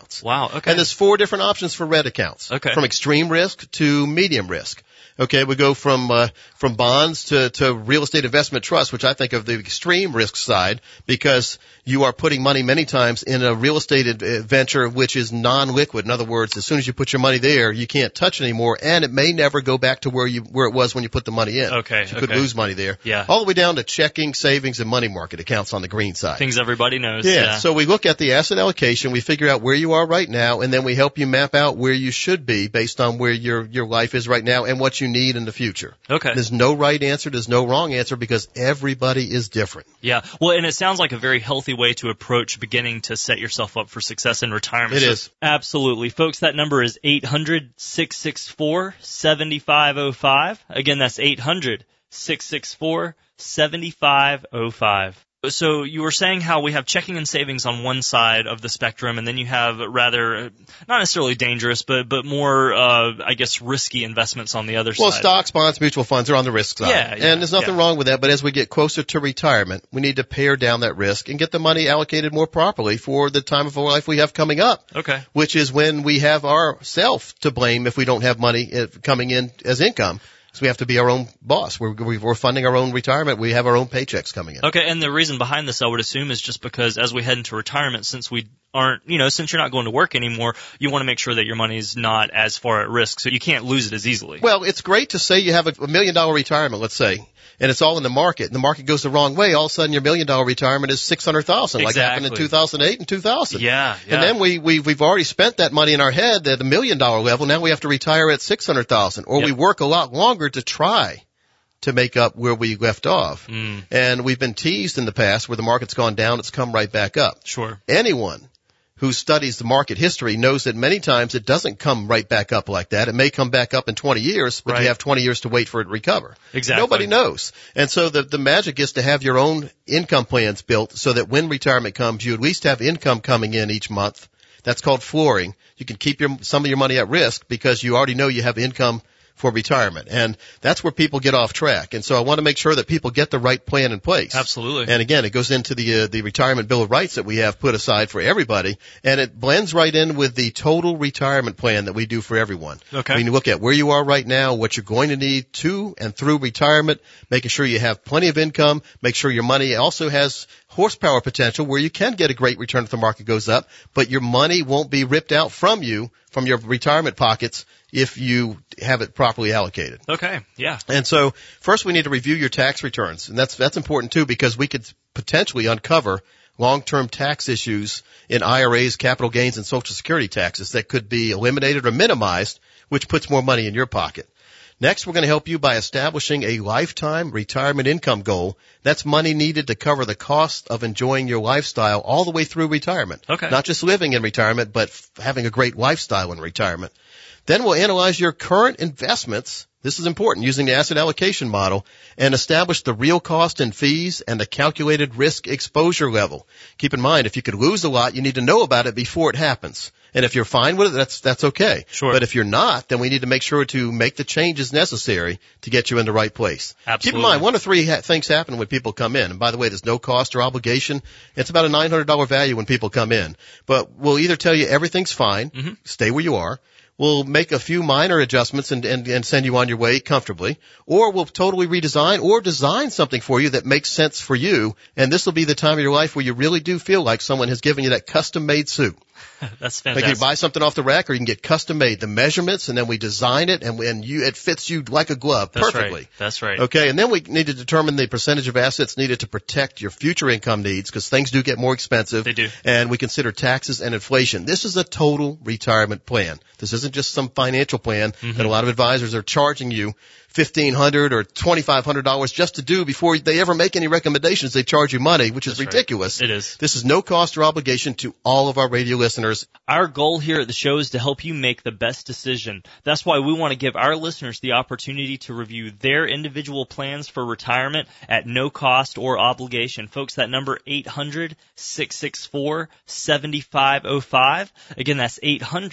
Wow, okay. And there's four different options for red accounts. Okay. From extreme risk to medium risk. Okay, we go from uh, from bonds to, to real estate investment trust, which I think of the extreme risk side, because you are putting money many times in a real estate venture which is non-liquid. In other words, as soon as you put your money there, you can't touch it anymore, and it may never go back to where you where it was when you put the money in. Okay, so you okay. could lose money there. Yeah. All the way down to checking, savings, and money market accounts on the green side. Things everybody knows. Yeah, Yeah. so we look at the asset allocation, we figure out where you are right now, and then we help you map out where you should be based on where your your life is right now and what you need in the future. Okay. There's no right answer, there's no wrong answer, because everybody is different. Yeah. Well, and it sounds like a very healthy way to approach beginning to set yourself up for success in retirement. It so, is. Absolutely. Folks, that number is eight hundred, six six four, seven five zero five. Again, that's eight hundred, six six four, seven five zero five. So you were saying how we have checking and savings on one side of the spectrum, and then you have rather, not necessarily dangerous, but but more, uh, I guess, risky investments on the other Well, side. stocks, bonds, mutual funds are on the risk side. Yeah, yeah, and there's nothing yeah. wrong with that, but as we get closer to retirement, we need to pare down that risk and get the money allocated more properly for the time of our life we have coming up. Okay. Which is when we have ourself to blame if we don't have money coming in as income. So we have to be our own boss. We're, we're funding our own retirement. We have our own paychecks coming in. Okay, and the reason behind this, I would assume, is just because as we head into retirement, since we aren't, you know, since you're not going to work anymore, you want to make sure that your money's not as far at risk, so you can't lose it as easily. Well, it's great to say you have a, a million dollar retirement, let's say, and it's all in the market, and the market goes the wrong way. All of a sudden, your million dollar retirement is six hundred thousand, like Exactly. happened in two thousand eight and two thousand. Yeah, yeah. And then we, we, we've already spent that money in our head at the million dollar level. Now we have to retire at six hundred thousand, or Yep. we work a lot longer to try to make up where we left off. Mm. And we've been teased in the past where the market's gone down, it's come right back up. Sure. Anyone who studies the market history knows that many times it doesn't come right back up like that. It may come back up in twenty years, but Right. you have twenty years to wait for it to recover. Exactly. Nobody knows. And so the, the magic is to have your own income plans built so that when retirement comes, you at least have income coming in each month. That's called flooring. You can keep your, some of your money at risk because you already know you have income for retirement. And that's where people get off track. And so I want to make sure that people get the right plan in place. Absolutely. And again, it goes into the uh, the retirement bill of rights that we have put aside for everybody, and it blends right in with the total retirement plan that we do for everyone. Okay. We look at where you are right now, what you're going to need to and through retirement, making sure you have plenty of income, make sure your money also has horsepower potential where you can get a great return if the market goes up, but your money won't be ripped out from you, from your retirement pockets, if you have it properly allocated. Okay, yeah. And so first we need to review your tax returns. And that's, that's important too because we could potentially uncover long-term tax issues in I R As, capital gains, and Social Security taxes that could be eliminated or minimized, which puts more money in your pocket. Next, we're going to help you by establishing a lifetime retirement income goal. That's money needed to cover the cost of enjoying your lifestyle all the way through retirement. Okay. Not just living in retirement, but f- having a great lifestyle in retirement. Then we'll analyze your current investments. This is important, using the asset allocation model, and establish the real cost and fees and the calculated risk exposure level. Keep in mind, if you could lose a lot, you need to know about it before it happens. And if you're fine with it, that's, that's okay. Sure. But if you're not, then we need to make sure to make the changes necessary to get you in the right place. Absolutely. Keep in mind, one of three ha- things happen when people come in. And by the way, there's no cost or obligation. It's about a nine hundred dollars value when people come in. But we'll either tell you everything's fine, Mm-hmm. stay where you are. We'll make a few minor adjustments and, and, and send you on your way comfortably, or we'll totally redesign or design something for you that makes sense for you. And this will be the time of your life where you really do feel like someone has given you that custom-made suit. That's Like fantastic. you buy something off the rack, or you can get custom-made, the measurements, and then we design it, and, and you it fits you like a glove That's perfectly. Right. That's right. Okay, and then we need to determine the percentage of assets needed to protect your future income needs, because things do get more expensive. They do. And we consider taxes and inflation. This is a total retirement plan. This isn't just some financial plan Mm-hmm. that a lot of advisors are charging you fifteen hundred dollars or twenty-five hundred dollars just to do before they ever make any recommendations. They charge you money, which is That's right. ridiculous. It is. This is no cost or obligation to all of our radio listeners. Our goal here at the show is to help you make the best decision. That's why we want to give our listeners the opportunity to review their individual plans for retirement at no cost or obligation. Folks, that number eight hundred, six six four, seven five zero five. Again, that's eight hundred,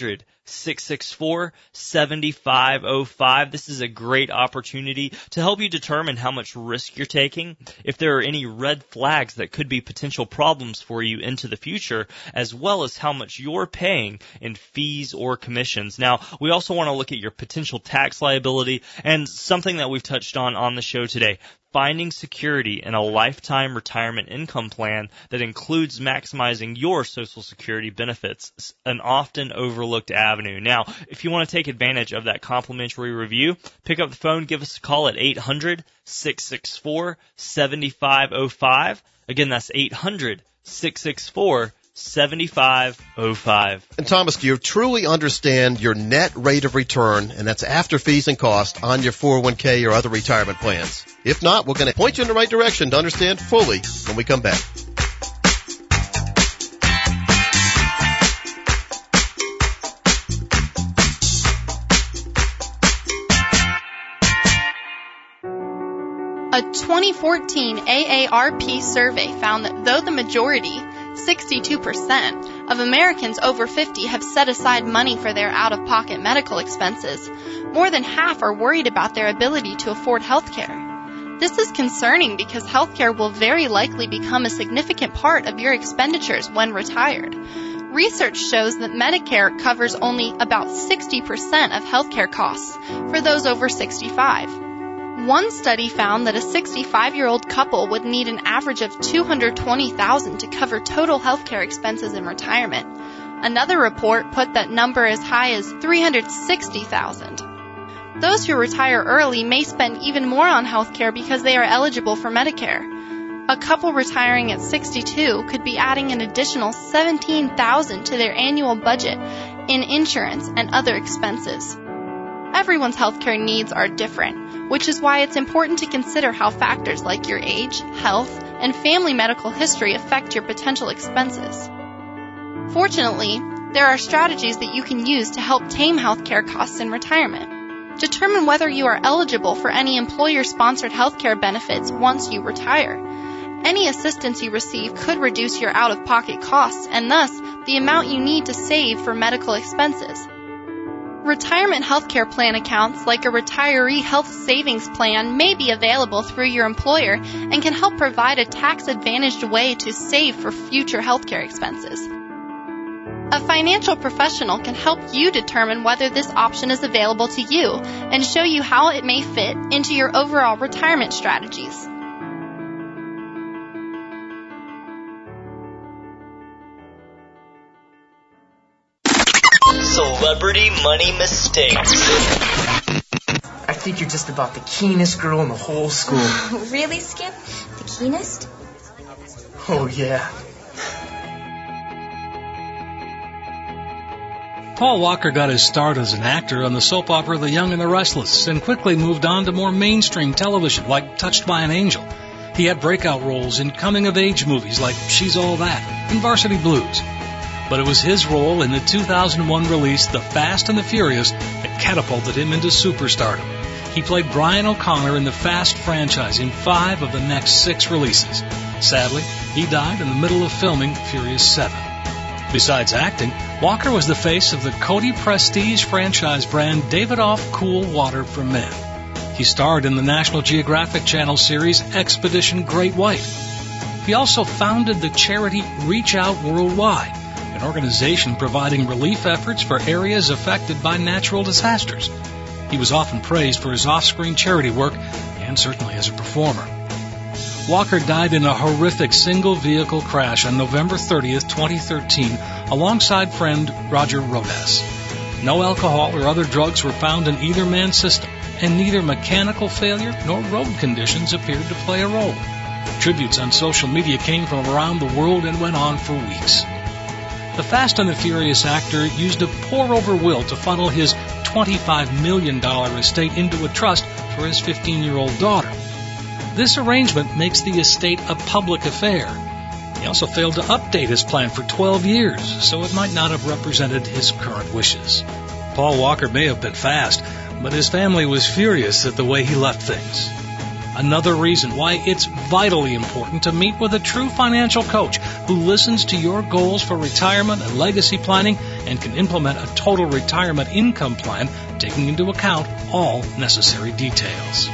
six six four, seven five zero five. This is a great opportunity to help you determine how much risk you're taking, if there are any red flags that could be potential problems for you into the future, as well as how much you're paying in fees or commissions. Now, we also want to look at your potential tax liability and something that we've touched on on the show today. Finding security in a lifetime retirement income plan that includes maximizing your Social Security benefits, an often overlooked avenue. Now, if you want to take advantage of that complimentary review, pick up the phone, give us a call at eight hundred, six six four, seven five zero five. Again, that's eight hundred, six six four, seven five zero five. And Thomas, do you truly understand your net rate of return, and that's after fees and costs, on your four oh one k or other retirement plans? If not, we're going to point you in the right direction to understand fully when we come back. A twenty fourteen A A R P survey found that though the majority, sixty-two percent, of Americans over fifty have set aside money for their out-of-pocket medical expenses, more than half are worried about their ability to afford health care. This is concerning because health care will very likely become a significant part of your expenditures when retired. Research shows that Medicare covers only about sixty percent of health care costs for those over sixty-five. One study found that a sixty-five-year-old couple would need an average of two hundred twenty thousand dollars to cover total health care expenses in retirement. Another report put that number as high as three hundred sixty thousand dollars. Those who retire early may spend even more on health care because they are eligible for Medicare. A couple retiring at sixty-two could be adding an additional seventeen thousand dollars to their annual budget in insurance and other expenses. Everyone's healthcare needs are different, which is why it's important to consider how factors like your age, health, and family medical history affect your potential expenses. Fortunately, there are strategies that you can use to help tame healthcare costs in retirement. Determine whether you are eligible for any employer-sponsored healthcare benefits once you retire. Any assistance you receive could reduce your out-of-pocket costs and thus the amount you need to save for medical expenses. Retirement healthcare plan accounts like a retiree health savings plan may be available through your employer and can help provide a tax-advantaged way to save for future healthcare expenses. A financial professional can help you determine whether this option is available to you and show you how it may fit into your overall retirement strategies. Celebrity money mistakes. I think you're just about the keenest girl in the whole school. Really, Skip? The keenest? Oh, yeah. Paul Walker got his start as an actor on the soap opera The Young and the Restless and quickly moved on to more mainstream television like Touched by an Angel. He had breakout roles in coming-of-age movies like She's All That and Varsity Blues. But it was his role in the two thousand one release The Fast and the Furious that catapulted him into superstardom. He played Brian O'Connor in the Fast franchise in five of the next six releases. Sadly, he died in the middle of filming Furious seven. Besides acting, Walker was the face of the Cody Prestige franchise brand Davidoff Cool Water for Men. He starred in the National Geographic Channel series Expedition Great White. He also founded the charity Reach Out Worldwide, an organization providing relief efforts for areas affected by natural disasters. He was often praised for his off-screen charity work and certainly as a performer. Walker died in a horrific single-vehicle crash on November thirtieth, twenty thirteen, alongside friend Roger Rodas. No alcohol or other drugs were found in either man's system, and neither mechanical failure nor road conditions appeared to play a role. Tributes on social media came from around the world and went on for weeks. The Fast and the Furious actor used a pour-over will to funnel his twenty-five million dollars estate into a trust for his fifteen-year-old daughter. This arrangement makes the estate a public affair. He also failed to update his plan for twelve years, so it might not have represented his current wishes. Paul Walker may have been fast, but his family was furious at the way he left things. Another reason why it's vitally important to meet with a true financial coach who listens to your goals for retirement and legacy planning and can implement a total retirement income plan, taking into account all necessary details.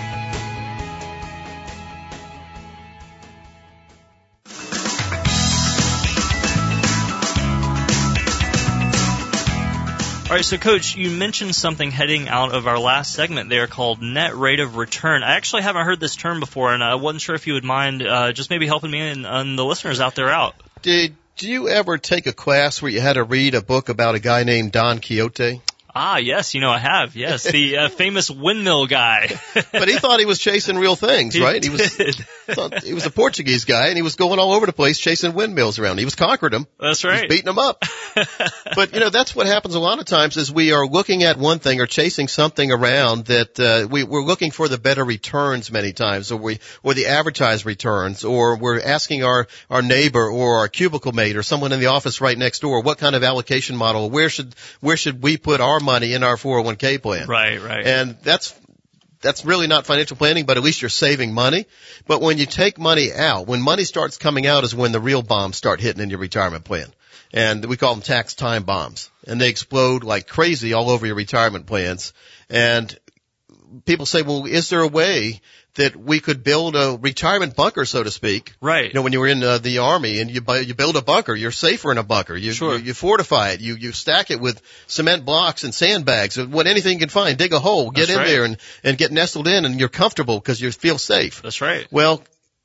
All right, so Coach, you mentioned something heading out of our last segment there called net rate of return. I actually haven't heard this term before, and I wasn't sure if you would mind uh, just maybe helping me and, and the listeners out there out. Did you ever take a class where you had to read a book about a guy named Don Quixote? Ah, yes, you know I have. Yes, the uh, famous windmill guy. But he thought he was chasing real things, he right? Did. He was thought he was a Portuguese guy, and he was going all over the place chasing windmills around. He was conquered them. That's right. He was beating them up. But, you know, that's what happens a lot of times is we are looking at one thing or chasing something around that uh, we, we're looking for the better returns many times, or we or the advertised returns, or we're asking our, our neighbor or our cubicle mate or someone in the office right next door what kind of allocation model, where should where should we put our money in our four oh one k plan. Right, right. And that's that's really not financial planning, but at least you're saving money. But when you take money out, when money starts coming out is when the real bombs start hitting in your retirement plan. And we call them tax time bombs. And they explode like crazy all over your retirement plans. And people say, well, is there a way that we could build a retirement bunker, so to speak? Right. You know, when you were in uh, the Army and you buy, you build a bunker, you're safer in a bunker. You, sure. you, you fortify it. You, you stack it with cement blocks and sandbags, what anything you can find. Dig a hole, get That's in right. there and, and get nestled in, and you're comfortable because you feel safe. That's right. Well,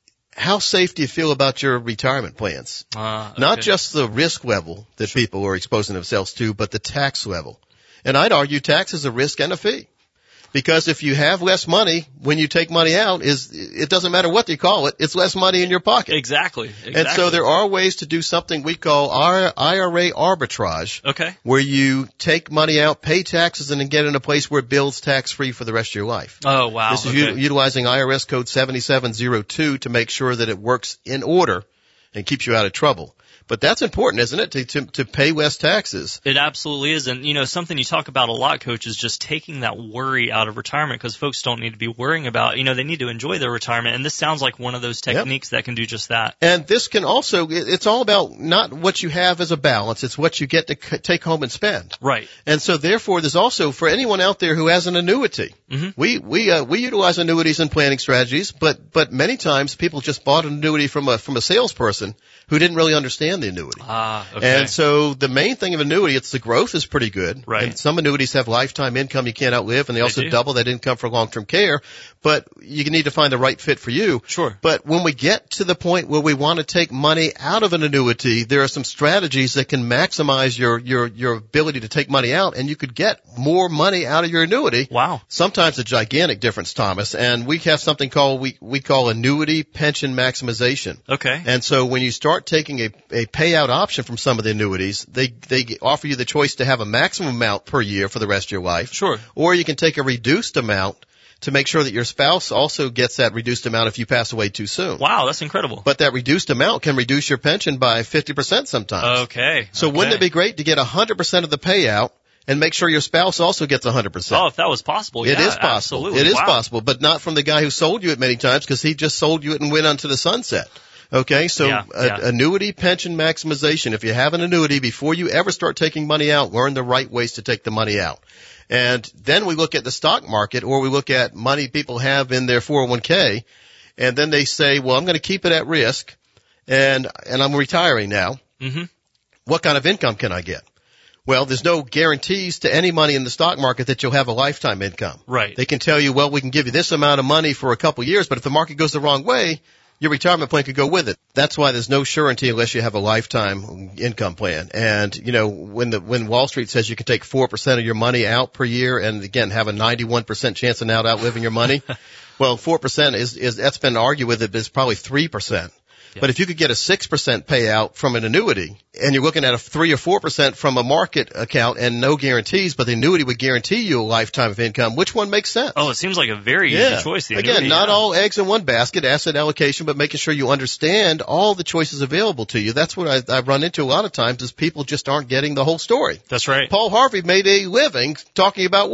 how safe do you feel about your retirement plans? Uh, okay. Not just the risk level that sure. people are exposing themselves to, but the tax level. And I'd argue tax is a risk and a fee. Because if you have less money when you take money out, is it doesn't matter what you call it, it's less money in your pocket. Exactly. exactly. And so there are ways to do something we call our I R A arbitrage. Okay. Where you take money out, pay taxes, and then get in a place where it builds tax free for the rest of your life. Oh, wow. This is okay. u- utilizing I R S code seventy-seven oh two to make sure that it works in order and keeps you out of trouble. But that's important, isn't it, to, to, to pay less taxes? It absolutely is. And, you know, something you talk about a lot, Coach, is just taking that worry out of retirement, because folks don't need to be worrying about, you know, they need to enjoy their retirement. And this sounds like one of those techniques yep. that can do just that. And this can also, it's all about not what you have as a balance, it's what you get to c- take home and spend. Right. And so therefore, there's also, for anyone out there who has an annuity, mm-hmm. we, we, uh, we utilize annuities and planning strategies, but, but many times people just bought an annuity from a, from a salesperson who didn't really understand the annuity. Ah, okay. And so the main thing of annuity, it's the growth is pretty good. Right. And some annuities have lifetime income you can't outlive, and they, they also do. double that income for long-term care. But you need to find the right fit for you. Sure. But when we get to the point where we want to take money out of an annuity, there are some strategies that can maximize your, your, your ability to take money out, and you could get more money out of your annuity. Wow. Sometimes a gigantic difference, Thomas. And we have something called, we, we call annuity pension maximization. Okay. And so when you start taking a, a payout option from some of the annuities, they, they offer you the choice to have a maximum amount per year for the rest of your life. Sure. Or you can take a reduced amount to make sure that your spouse also gets that reduced amount if you pass away too soon. Wow, that's incredible. But that reduced amount can reduce your pension by fifty percent sometimes. Okay. So okay. wouldn't it be great to get one hundred percent of the payout and make sure your spouse also gets one hundred percent? Oh, if that was possible, It yeah, is possible. Absolutely. It is wow. possible, but not from the guy who sold you it many times, because he just sold you it and went onto the sunset. Okay, so yeah, a, yeah. annuity pension maximization. If you have an annuity, before you ever start taking money out, learn the right ways to take the money out. And then we look at the stock market, or we look at money people have in their four oh one k, and then they say, well, I'm going to keep it at risk, and and I'm retiring now. Mm-hmm. What kind of income can I get? Well, there's no guarantees to any money in the stock market that you'll have a lifetime income. Right. They can tell you, well, we can give you this amount of money for a couple years, but if the market goes the wrong way, your retirement plan could go with it. That's why there's no surety unless you have a lifetime income plan. And, you know, when the, when Wall Street says you can take four percent of your money out per year and again have a ninety-one percent chance of now outliving your money, well, four percent is, is, that's been argued with it, but it's probably three percent. Yeah. But if you could get a six percent payout from an annuity, and you're looking at a three or four percent from a market account and no guarantees, but the annuity would guarantee you a lifetime of income, which one makes sense? Oh, it seems like a very yeah. easy choice. The Again, annuity, not yeah. all eggs in one basket, asset allocation, but making sure you understand all the choices available to you. That's what I, I've run into a lot of times, is people just aren't getting the whole story. That's right. Paul Harvey made a living talking about what?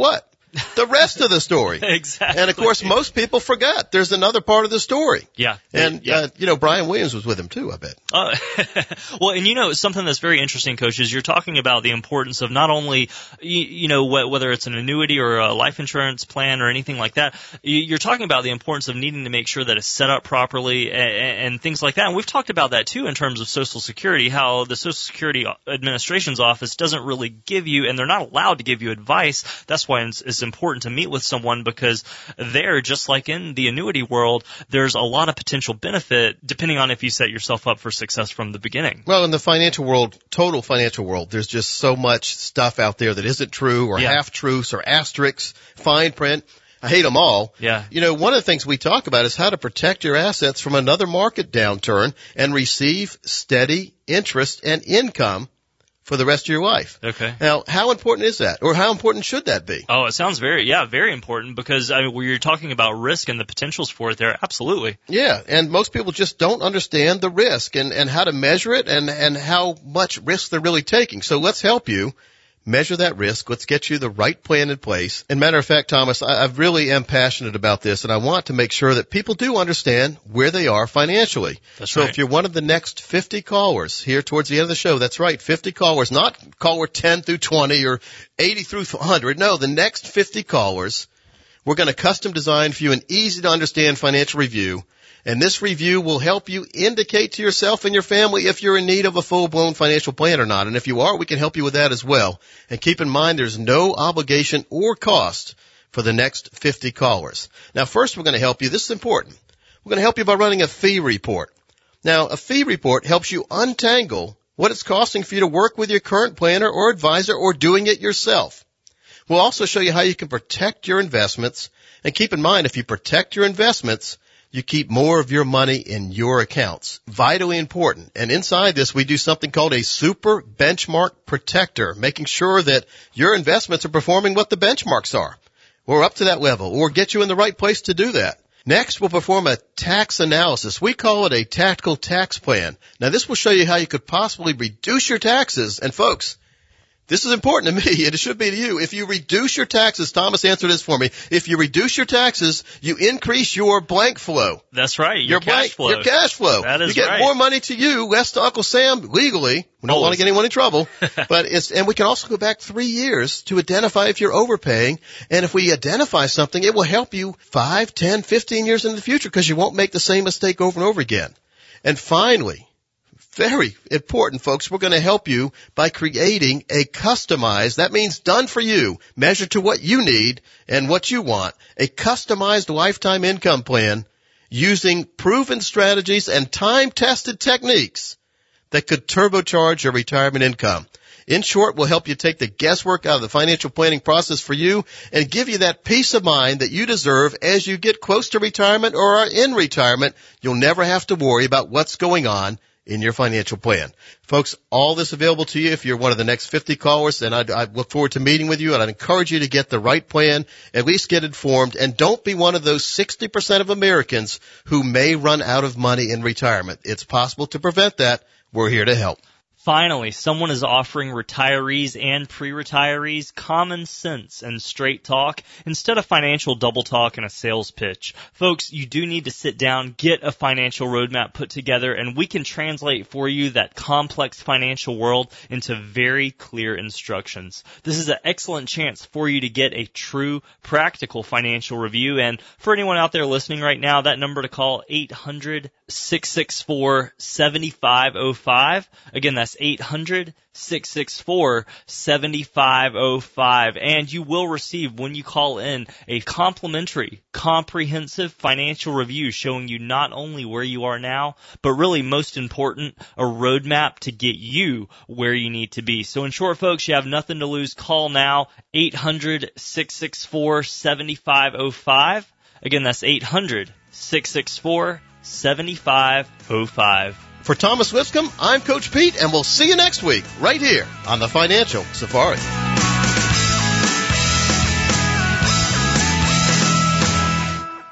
the rest of the story. Exactly. And, of course, most people forget there's another part of the story. Yeah. And, yeah. Uh, you know, Brian Williams was with him, too, I bet. Uh, well, and you know, something that's very interesting, Coach, is you're talking about the importance of not only, you, you know, wh- whether it's an annuity or a life insurance plan or anything like that, you're talking about the importance of needing to make sure that it's set up properly and, and things like that. And we've talked about that, too, in terms of Social Security, how the Social Security Administration's office doesn't really give you, and they're not allowed to give you advice. That's why it's, it's important to meet with someone, because there, just like in the annuity world, there's a lot of potential benefit depending on if you set yourself up for success from the beginning. Well, in the financial world, total financial world, there's just so much stuff out there that isn't true or yeah. half-truths or asterisks, fine print. I hate them all. Yeah. You know, one of the things we talk about is how to protect your assets from another market downturn and receive steady interest and income for the rest of your life. Okay. Now, how important is that? Or how important should that be? Oh, it sounds very, yeah, very important, because I mean, when you're talking about risk and the potentials for it there, absolutely. Yeah, and most people just don't understand the risk and, and how to measure it and, and how much risk they're really taking. So let's help you measure that risk. Let's get you the right plan in place. And matter of fact, Thomas, I, I really am passionate about this, and I want to make sure that people do understand where they are financially. That's so right. if you're one of the next fifty callers here towards the end of the show, that's right, fifty callers, not caller ten through twenty or eighty through one hundred. No, the next fifty callers, we're going to custom design for you an easy to understand financial review. And this review will help you indicate to yourself and your family if you're in need of a full-blown financial plan or not. And if you are, we can help you with that as well. And keep in mind, there's no obligation or cost for the next fifty callers. Now, first, we're going to help you. This is important. We're going to help you by running a fee report. Now, a fee report helps you untangle what it's costing for you to work with your current planner or advisor or doing it yourself. We'll also show you how you can protect your investments. And keep in mind, if you protect your investments, you keep more of your money in your accounts. Vitally important. And inside this, we do something called a super benchmark protector, making sure that your investments are performing what the benchmarks are, or up to that level, or get you in the right place to do that. Next, we'll perform a tax analysis. We call it a tactical tax plan. Now, this will show you how you could possibly reduce your taxes. And folks, this is important to me, and it should be to you. If you reduce your taxes, Thomas answered this for me, if you reduce your taxes, you increase your blank flow. That's right, your, your cash blank, flow. Your cash flow. That is You get right. more money to you, less to Uncle Sam legally. We don't Always. want to get anyone in trouble. but it's, and we can also go back three years to identify if you're overpaying. And if we identify something, it will help you five, ten, fifteen years into the future, because you won't make the same mistake over and over again. And finally, very important, folks, we're going to help you by creating a customized, that means done for you, measured to what you need and what you want, a customized lifetime income plan using proven strategies and time-tested techniques that could turbocharge your retirement income. In short, we'll help you take the guesswork out of the financial planning process for you and give you that peace of mind that you deserve as you get close to retirement or are in retirement. You'll never have to worry about what's going on in your financial plan. Folks, all this available to you if you're one of the next fifty callers, and I, I look forward to meeting with you, and I'd encourage you to get the right plan, at least get informed, and don't be one of those sixty percent of Americans who may run out of money in retirement. It's possible to prevent that. We're here to help. Finally, someone is offering retirees and pre-retirees common sense and straight talk instead of financial double talk and a sales pitch. Folks, you do need to sit down, get a financial roadmap put together, and we can translate for you that complex financial world into very clear instructions. This is an excellent chance for you to get a true, practical financial review. And for anyone out there listening right now, that number to call, eight hundred, six six four, seven five zero five. Again, that's eight hundred, six six four, seven five zero five. And you will receive, when you call in, a complimentary, comprehensive financial review showing you not only where you are now, but really most important, a roadmap to get you where you need to be. So in short, folks, you have nothing to lose. Call now, eight hundred, six six four, seven five zero five. Again, that's eight hundred, six six four, seven five zero five. For Thomas Lipscomb, I'm Coach Pete, and we'll see you next week right here on the Financial Safari.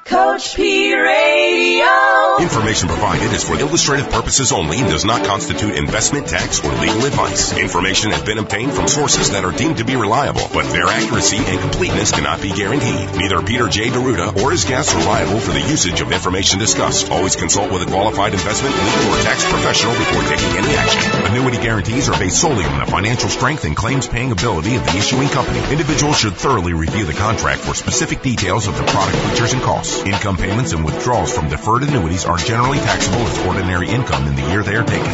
Coach P Radio. Information provided is for illustrative purposes only and does not constitute investment, tax, or legal advice. Information has been obtained from sources that are deemed to be reliable, but their accuracy and completeness cannot be guaranteed. Neither Peter J. Deruta or his guests are liable for the usage of information discussed. Always consult with a qualified investment, legal, or tax professional before taking any action. Annuity guarantees are based solely on the financial strength and claims-paying ability of the issuing company. Individuals should thoroughly review the contract for specific details of the product features and costs. Income payments and withdrawals from deferred annuities are generally taxable as ordinary income in the year they are taken.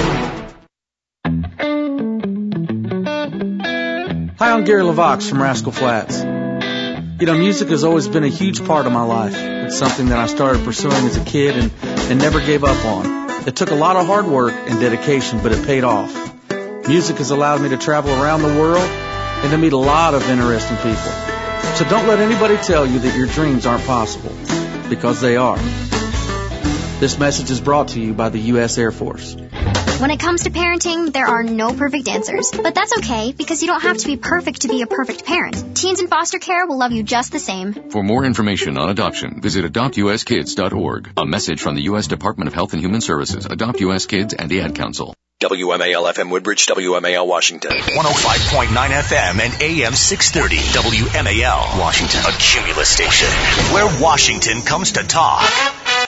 Hi, I'm Gary LaVox from Rascal Flats. You know, music has always been a huge part of my life. It's something that I started pursuing as a kid and, and never gave up on. It took a lot of hard work and dedication, but it paid off. Music has allowed me to travel around the world and to meet a lot of interesting people. So don't let anybody tell you that your dreams aren't possible, because they are. This message is brought to you by the U S Air Force. When it comes to parenting, there are no perfect answers. But that's okay, because you don't have to be perfect to be a perfect parent. Teens in foster care will love you just the same. For more information on adoption, visit adopt u s kids dot org. A message from the U S Department of Health and Human Services, Adopt U S Kids, and the Ad Council. W M A L F M Woodbridge, W M A L Washington. one oh five point nine F M and A M six thirty. W M A L Washington. A Cumulus station where Washington comes to talk.